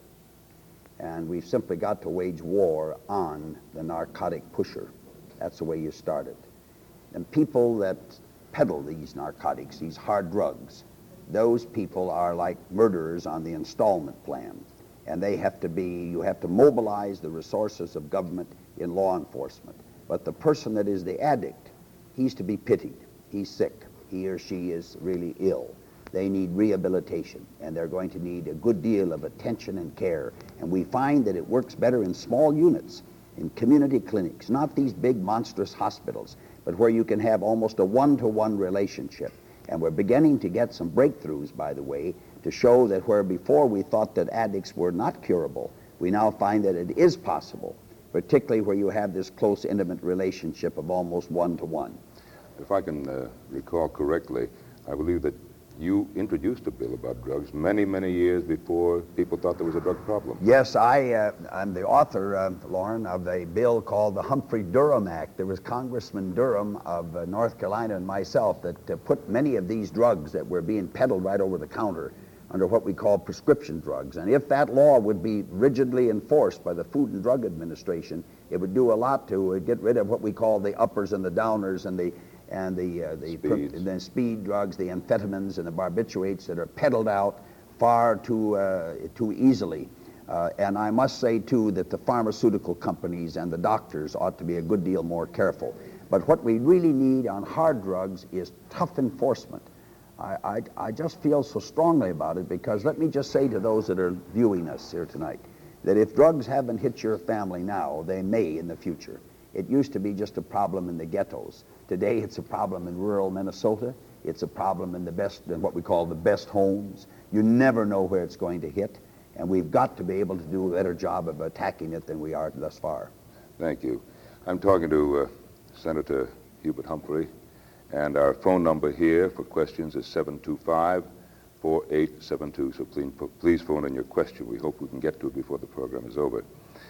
And we've simply got to wage war on the narcotic pusher. That's the way you start it. And people that peddle these narcotics, these hard drugs, those people are like murderers on the installment plan. And they have to be, you have to mobilize the resources of government in law enforcement. But the person that is the addict, he's to be pitied. He's sick. He or she is really ill. They need rehabilitation, and they're going to need a good deal of attention and care. And we find that it works better in small units, in community clinics, not these big monstrous hospitals, but where you can have almost a one-to-one relationship. And we're beginning to get some breakthroughs, by the way, to show that where before we thought that addicts were not curable, we now find that it is possible, particularly where you have this close, intimate relationship of almost one-to-one. If I can uh, recall correctly, I believe that you introduced a bill about drugs many, many years before people thought there was a drug problem. Yes, I, uh, I'm the author, uh, Lauren, of a bill called the Humphrey-Durham Act. There was Congressman Durham of uh, North Carolina and myself that uh, put many of these drugs that were being peddled right over the counter under what we call prescription drugs. And if that law would be rigidly enforced by the Food and Drug Administration, it would do a lot to uh, get rid of what we call the uppers and the downers and the and the uh, the, the speed drugs, the amphetamines and the barbiturates that are peddled out far too uh, too easily. Uh, and I must say too that the pharmaceutical companies and the doctors ought to be a good deal more careful. But what we really need on hard drugs is tough enforcement. I, I, I just feel so strongly about it because let me just say to those that are viewing us here tonight that if drugs haven't hit your family now, they may in the future. It used to be just a problem in the ghettos. Today it's a problem in rural Minnesota. It's a problem in the best, in what we call the best homes. You never know where it's going to hit, and we've got to be able to do a better job of attacking it than we are thus far. Thank you. I'm talking to uh, Senator Hubert Humphrey, and our phone number here for questions is seven two five, four eight seven two. So please, please phone in your question. We hope we can get to it before the program is over.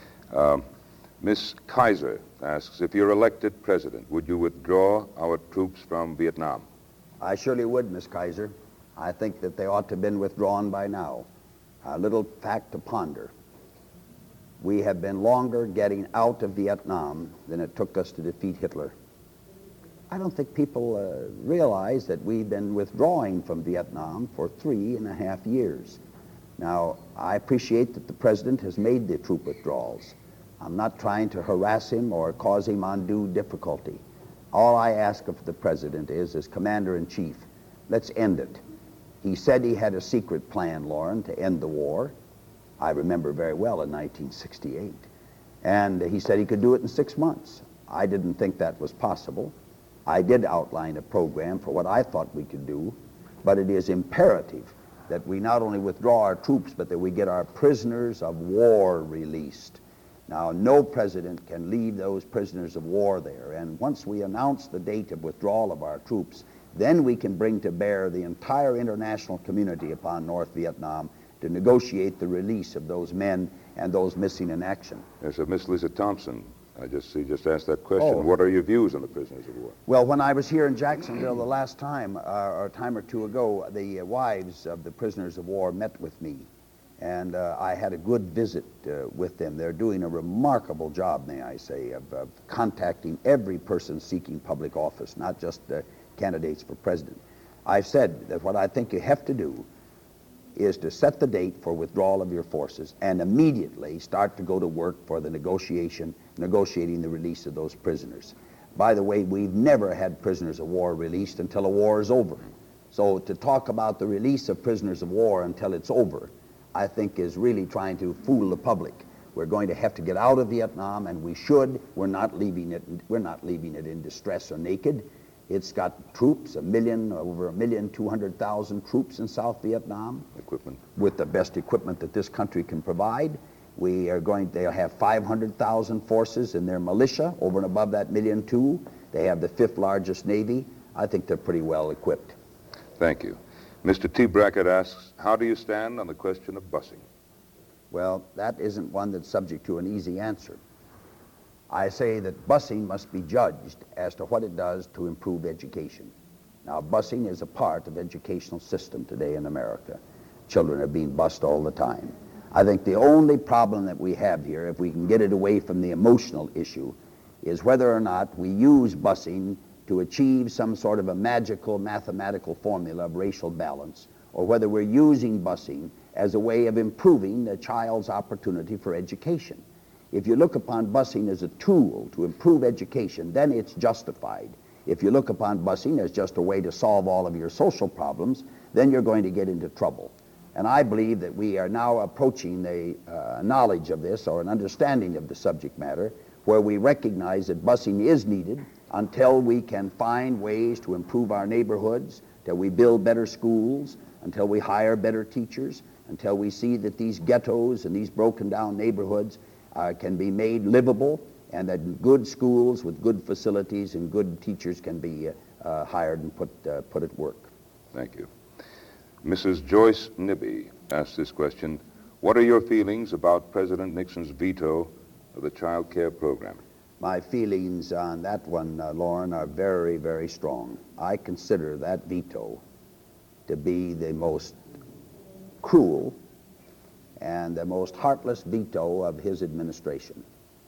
Um, Miss Kaiser asks, if you're elected president, would you withdraw our troops from Vietnam? I surely would, Miss Kaiser. I think that they ought to have been withdrawn by now. A little fact to ponder. we have been longer getting out of Vietnam than it took us to defeat Hitler. I don't think people uh, realize that we've been withdrawing from Vietnam for three and a half years. Now, I appreciate that the President has made the troop withdrawals. I'm not trying to harass him or cause him undue difficulty. All I ask of the President is, as Commander-in-Chief, let's end it. He said he had a secret plan, Lauren, to end the war. I remember very well in nineteen sixty-eight. And he said he could do it in six months. I didn't think that was possible. I did outline a program for what I thought we could do, but it is imperative that we not only withdraw our troops, but that we get our prisoners of war released. Now, no president can leave those prisoners of war there, and once we announce the date of withdrawal of our troops, then we can bring to bear the entire international community upon North Vietnam to negotiate the release of those men and those missing in action. Yes, so Miss Lisa Thompson, I just see, just asked that question. Oh. What are your views on the prisoners of war? Well, when I was here in Jacksonville the last time, uh, or a time or two ago, the uh, wives of the prisoners of war met with me, and uh, I had a good visit uh, with them. They're doing a remarkable job, may I say, of, of contacting every person seeking public office, not just the candidates for president. I've said that what I think you have to do is to set the date for withdrawal of your forces and immediately start to go to work for the negotiation, negotiating the release of those prisoners. By the way, we've never had prisoners of war released until a war is over. So to talk about the release of prisoners of war until it's over, I think is really trying to fool the public. We're going to have to get out of Vietnam, and we should. We're not leaving it, we're not leaving it in distress or naked. It's got troops, a million, over a million, two hundred thousand troops in South Vietnam. Equipment. With the best equipment that this country can provide. We are going, they'll have five hundred thousand forces in their militia, over and above that million two. They have the fifth largest Navy. I think they're pretty well equipped. Thank you. Mister T. Brackett asks, how do you stand on the question of busing? Well, that isn't one that's subject to an easy answer. I say that busing must be judged as to what it does to improve education. Now, busing is a part of the educational system today in America. Children are being bused all the time. I think the only problem that we have here, if we can get it away from the emotional issue, is whether or not we use busing to achieve some sort of a magical mathematical formula of racial balance, or whether we're using busing as a way of improving the child's opportunity for education. If you look upon busing as a tool to improve education, then it's justified. If you look upon busing as just a way to solve all of your social problems, then you're going to get into trouble. And I believe that we are now approaching a uh, knowledge of this, or an understanding of the subject matter, where we recognize that busing is needed until we can find ways to improve our neighborhoods, till we build better schools, until we hire better teachers, until we see that these ghettos and these broken down neighborhoods uh, can be made livable, and that good schools with good facilities and good teachers can be uh, uh, hired and put, uh, put at work. Thank you. Missus Joyce Nibby asked this question, what are your feelings about President Nixon's veto of the child care program? My feelings on that one, uh, Lauren, are very, very strong. I consider that veto to be the most cruel and the most heartless veto of his administration.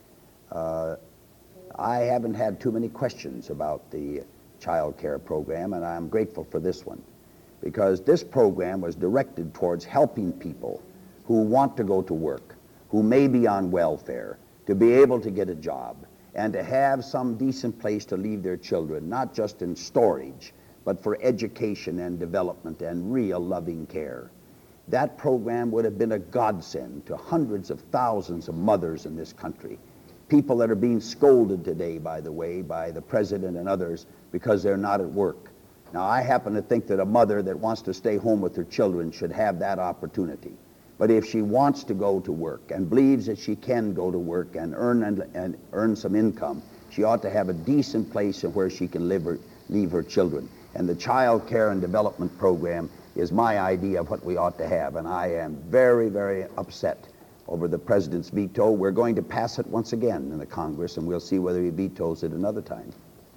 Uh, I haven't had too many questions about the child care program, and I'm grateful for this one, because this program was directed towards helping people who want to go to work, who may be on welfare, to be able to get a job, and to have some decent place to leave their children, not just in storage, but for education and development and real loving care. That program would have been a godsend to hundreds of thousands of mothers in this country, people that are being scolded today, by the way, by the president and others because they're not at work. Now, I happen to think that a mother that wants to stay home with her children should have that opportunity. But if she wants to go to work and believes that she can go to work and earn and, and earn some income, she ought to have a decent place where she can live or leave her children. And the child care and development program is my idea of what we ought to have. And I am very, very upset over the president's veto. We're going to pass it once again in the Congress, and we'll see whether he vetoes it another time.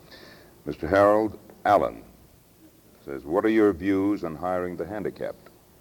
Mister Harold Allen says, what are your views on hiring the handicapped?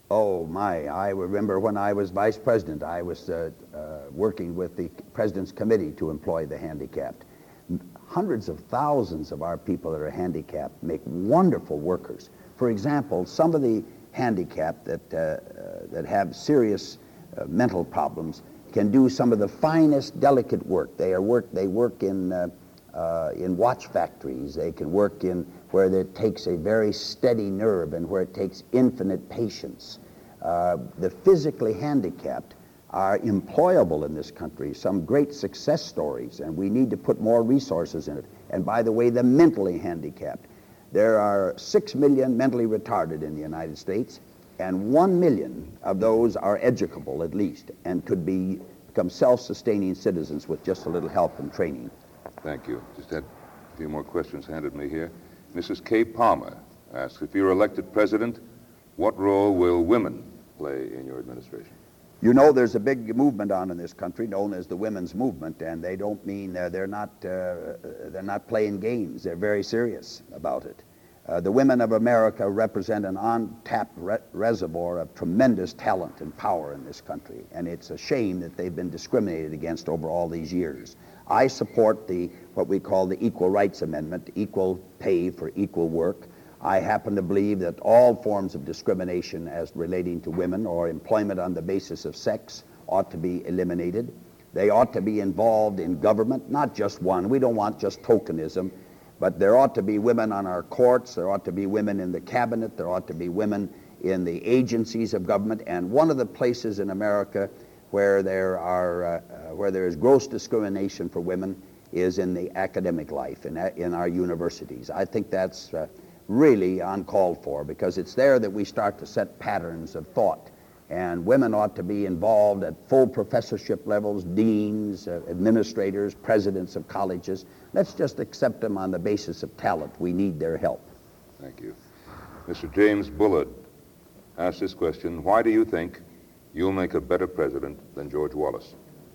Oh, my. I remember when I was vice president, I was uh, uh, working with the president's committee to employ the handicapped. Hundreds of thousands of our people that are handicapped make wonderful workers. For example, some of the handicapped that, uh, uh, that have serious uh, mental problems can do some of the finest, delicate work. They are work. They work in uh, uh, in watch factories. They can work in where it takes a very steady nerve and where it takes infinite patience. Uh, the physically handicapped are employable in this country. Some great success stories, and we need to put more resources in it. And by the way, the mentally handicapped. There are six million mentally retarded in the United States, and one million of those are educable at least, and could be become self-sustaining citizens with just a little help and training. Thank you. Just had a few more questions handed me here. Missus Kay Palmer asks, if you're elected president, what role will women play in your administration? You know, there's a big movement on in this country known as the women's movement, and they don't mean uh, they're not uh, they're not playing games. They're very serious about it. Uh, the women of America represent an untapped re reservoir of tremendous talent and power in this country, and it's a shame that they've been discriminated against over all these years. I support the what we call the Equal Rights Amendment, equal pay for equal work. I happen to believe that all forms of discrimination as relating to women or employment on the basis of sex ought to be eliminated. They ought to be involved in government, not just one. We don't want just tokenism, but there ought to be women on our courts, there ought to be women in the cabinet, there ought to be women in the agencies of government, and one of the places in America where there are uh, uh, where there is gross discrimination for women is in the academic life, in, in our universities. I think that's uh, really uncalled for, because it's there that we start to set patterns of thought. And women ought to be involved at full professorship levels, deans, uh, administrators, presidents of colleges. Let's just accept them on the basis of talent. We need their help. Thank you. Mister James Bullard asked this question, why do you think you'll make a better president than George Wallace?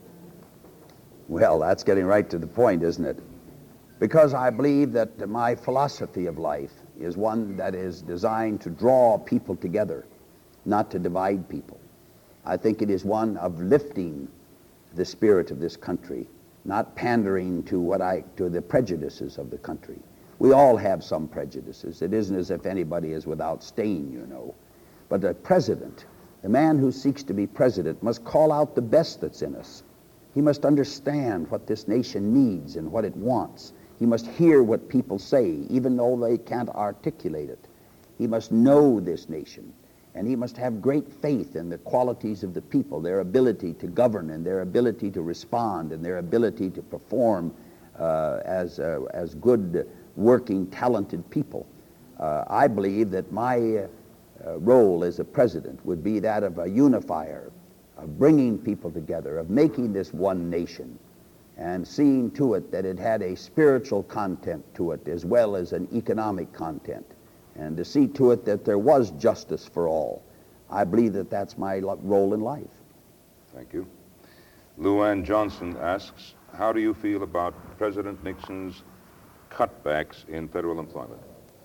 Well, that's getting right to the point, isn't it? Because I believe that my philosophy of life is one that is designed to draw people together, not to divide people. I think it is one of lifting the spirit of this country, not pandering to what I to the prejudices of the country. We all have some prejudices. It isn't as if anybody is without stain, you know. But a president, the man who seeks to be president, must call out the best that's in us. He must understand what this nation needs and what it wants. He must hear what people say, even though they can't articulate it. He must know this nation, and he must have great faith in the qualities of the people, their ability to govern and their ability to respond and their ability to perform uh, as, uh, as good, working, talented people. Uh, I believe that my uh, uh, role as a president would be that of a unifier, of bringing people together, of making this one nation, and seeing to it that it had a spiritual content to it as well as an economic content, and to see to it that there was justice for all. I believe that that's my role in life. Thank you. Lou Ann Johnson asks, how do you feel about President Nixon's cutbacks in federal employment?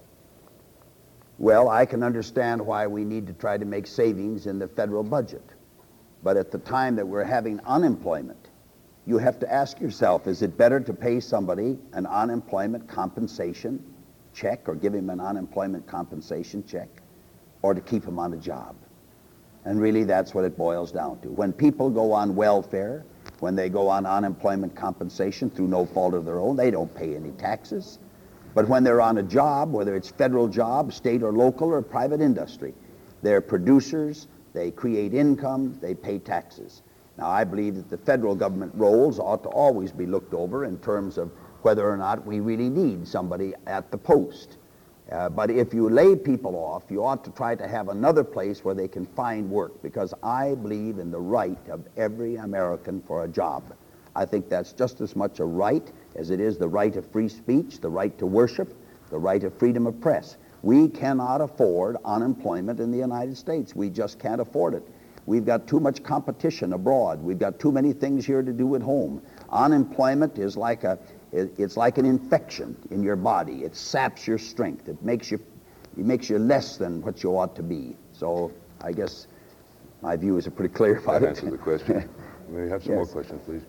Well, I can understand why we need to try to make savings in the federal budget. But at the time that we're having unemployment, you have to ask yourself, is it better to pay somebody an unemployment compensation check or give him an unemployment compensation check, or to keep him on a job? And really that's what it boils down to. When people go on welfare, when they go on unemployment compensation through no fault of their own, they don't pay any taxes. But when they're on a job, whether it's federal job, state or local or private industry, they're producers, they create income, they pay taxes. Now, I believe that the federal government roles ought to always be looked over in terms of whether or not we really need somebody at the post. Uh, but if you lay people off, you ought to try to have another place where they can find work, because I believe in the right of every American for a job. I think that's just as much a right as it is the right of free speech, the right to worship, the right of freedom of press. We cannot afford unemployment in the United States. We just can't afford it. We've got too much competition abroad. We've got too many things here to do at home. Unemployment is like a, it's like an infection in your body. It saps your strength. It makes you, it makes you less than what you ought to be. So I guess my views are pretty clear about That it. answers the question. May we have some Yes. more questions, please?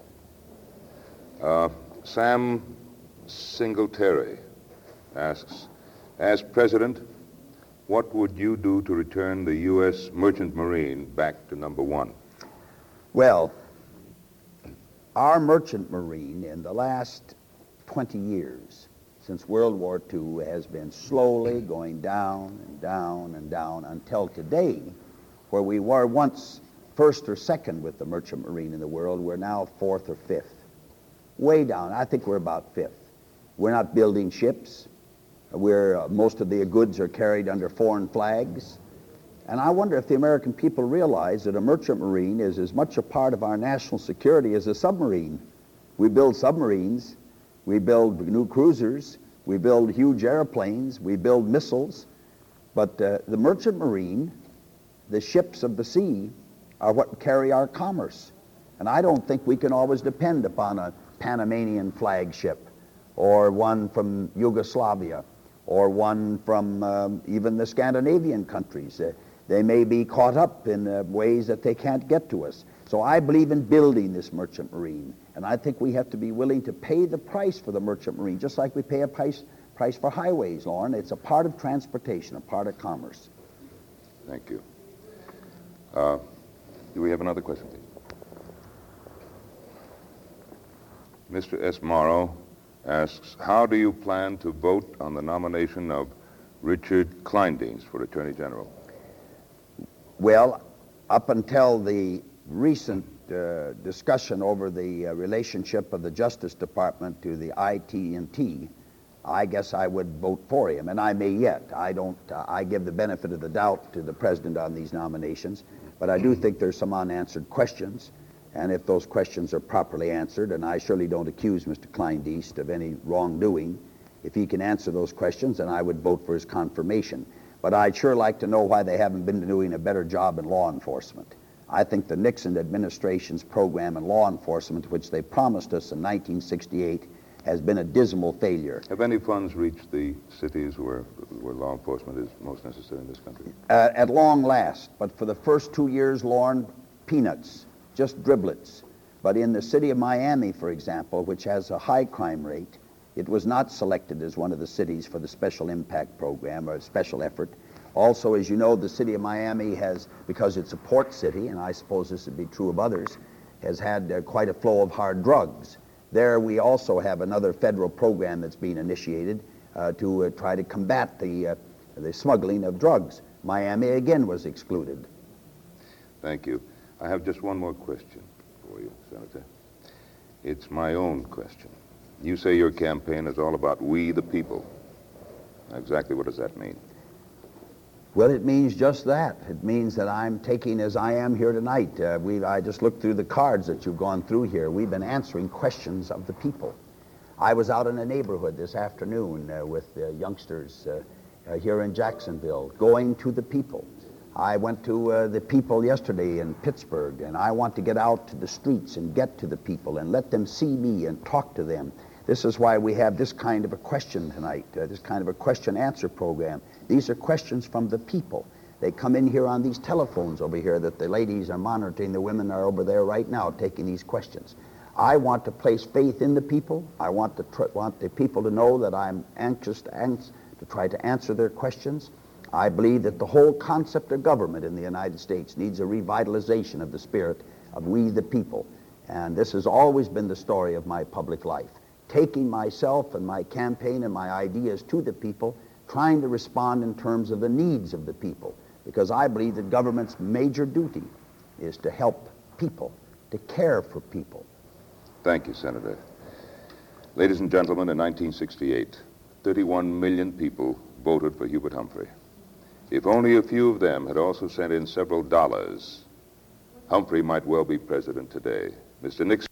Uh, Sam Singletary asks, as president, what would you do to return the U S Merchant Marine back to number one? Well, our Merchant Marine in the last twenty years, since World War Two, has been slowly going down and down and down until today, where we were once first or second with the Merchant Marine in the world, we're now fourth or fifth. Way down. I think we're about fifth. We're not building ships. We're, uh, most of the goods are carried under foreign flags. And I wonder if the American people realize that a merchant marine is as much a part of our national security as a submarine. We build submarines, we build new cruisers, we build huge airplanes, we build missiles, but uh, the merchant marine, the ships of the sea, are what carry our commerce. And I don't think we can always depend upon a Panamanian flagship, or one from Yugoslavia, or one from um, even the Scandinavian countries. Uh, they may be caught up in uh, ways that they can't get to us. So I believe in building this merchant marine, and I think we have to be willing to pay the price for the merchant marine, just like we pay a price, price for highways, Lauren. It's a part of transportation, a part of commerce. Thank you. Uh, do we have another question, please? Mister S. Morrow asks, how do you plan to vote on the nomination of Richard Kleindienst for Attorney General? Well, up until the recent uh, discussion over the uh, relationship of the Justice Department to the I T and T, I guess I would vote for him, and I may yet. I don't, uh, I give the benefit of the doubt to the President on these nominations, but I do think there's some unanswered questions. And if those questions are properly answered, and I surely don't accuse Mister Kleindienst of any wrongdoing, if he can answer those questions, then I would vote for his confirmation. But I'd sure like to know why they haven't been doing a better job in law enforcement. I think the Nixon administration's program in law enforcement, which they promised us in nineteen sixty-eight, has been a dismal failure. Have any funds reached the cities where, where law enforcement is most necessary in this country? Uh, at long last, but for the first two years, Lauren, peanuts. Just driblets. But in the city of Miami, for example, which has a high crime rate, it was not selected as one of the cities for the special impact program or special effort. Also, as you know, the city of Miami has, because it's a port city, and I suppose this would be true of others, has had uh, quite a flow of hard drugs. There we also have another federal program that's being initiated uh, to uh, try to combat the, uh, the smuggling of drugs. Miami again was excluded. Thank you. I have just one more question for you, Senator. It's my own question. You say your campaign is all about we the people. Exactly what does that mean? Well, it means just that. It means that I'm taking, as I am here tonight, uh, we, I just looked through the cards that you've gone through here. We've been answering questions of the people. I was out in a neighborhood this afternoon uh, with uh, youngsters uh, uh, here in Jacksonville, going to the people. I went to uh, the people yesterday in Pittsburgh, and I want to get out to the streets and get to the people and let them see me and talk to them. This is why we have this kind of a question tonight, uh, this kind of a question-answer program. These are questions from the people. They come in here on these telephones over here that the ladies are monitoring. The women are over there right now taking these questions. I want to place faith in the people. I want, to tr- want the people to know that I'm anxious to, ans- to try to answer their questions. I believe that the whole concept of government in the United States needs a revitalization of the spirit of we the people. And this has always been the story of my public life. Taking myself and my campaign and my ideas to the people, trying to respond in terms of the needs of the people. Because I believe that government's major duty is to help people, to care for people. Thank you, Senator. Ladies and gentlemen, in nineteen sixty-eight, thirty-one million people voted for Hubert Humphrey. If only a few of them had also sent in several dollars, Humphrey might well be president today. Mister Nixon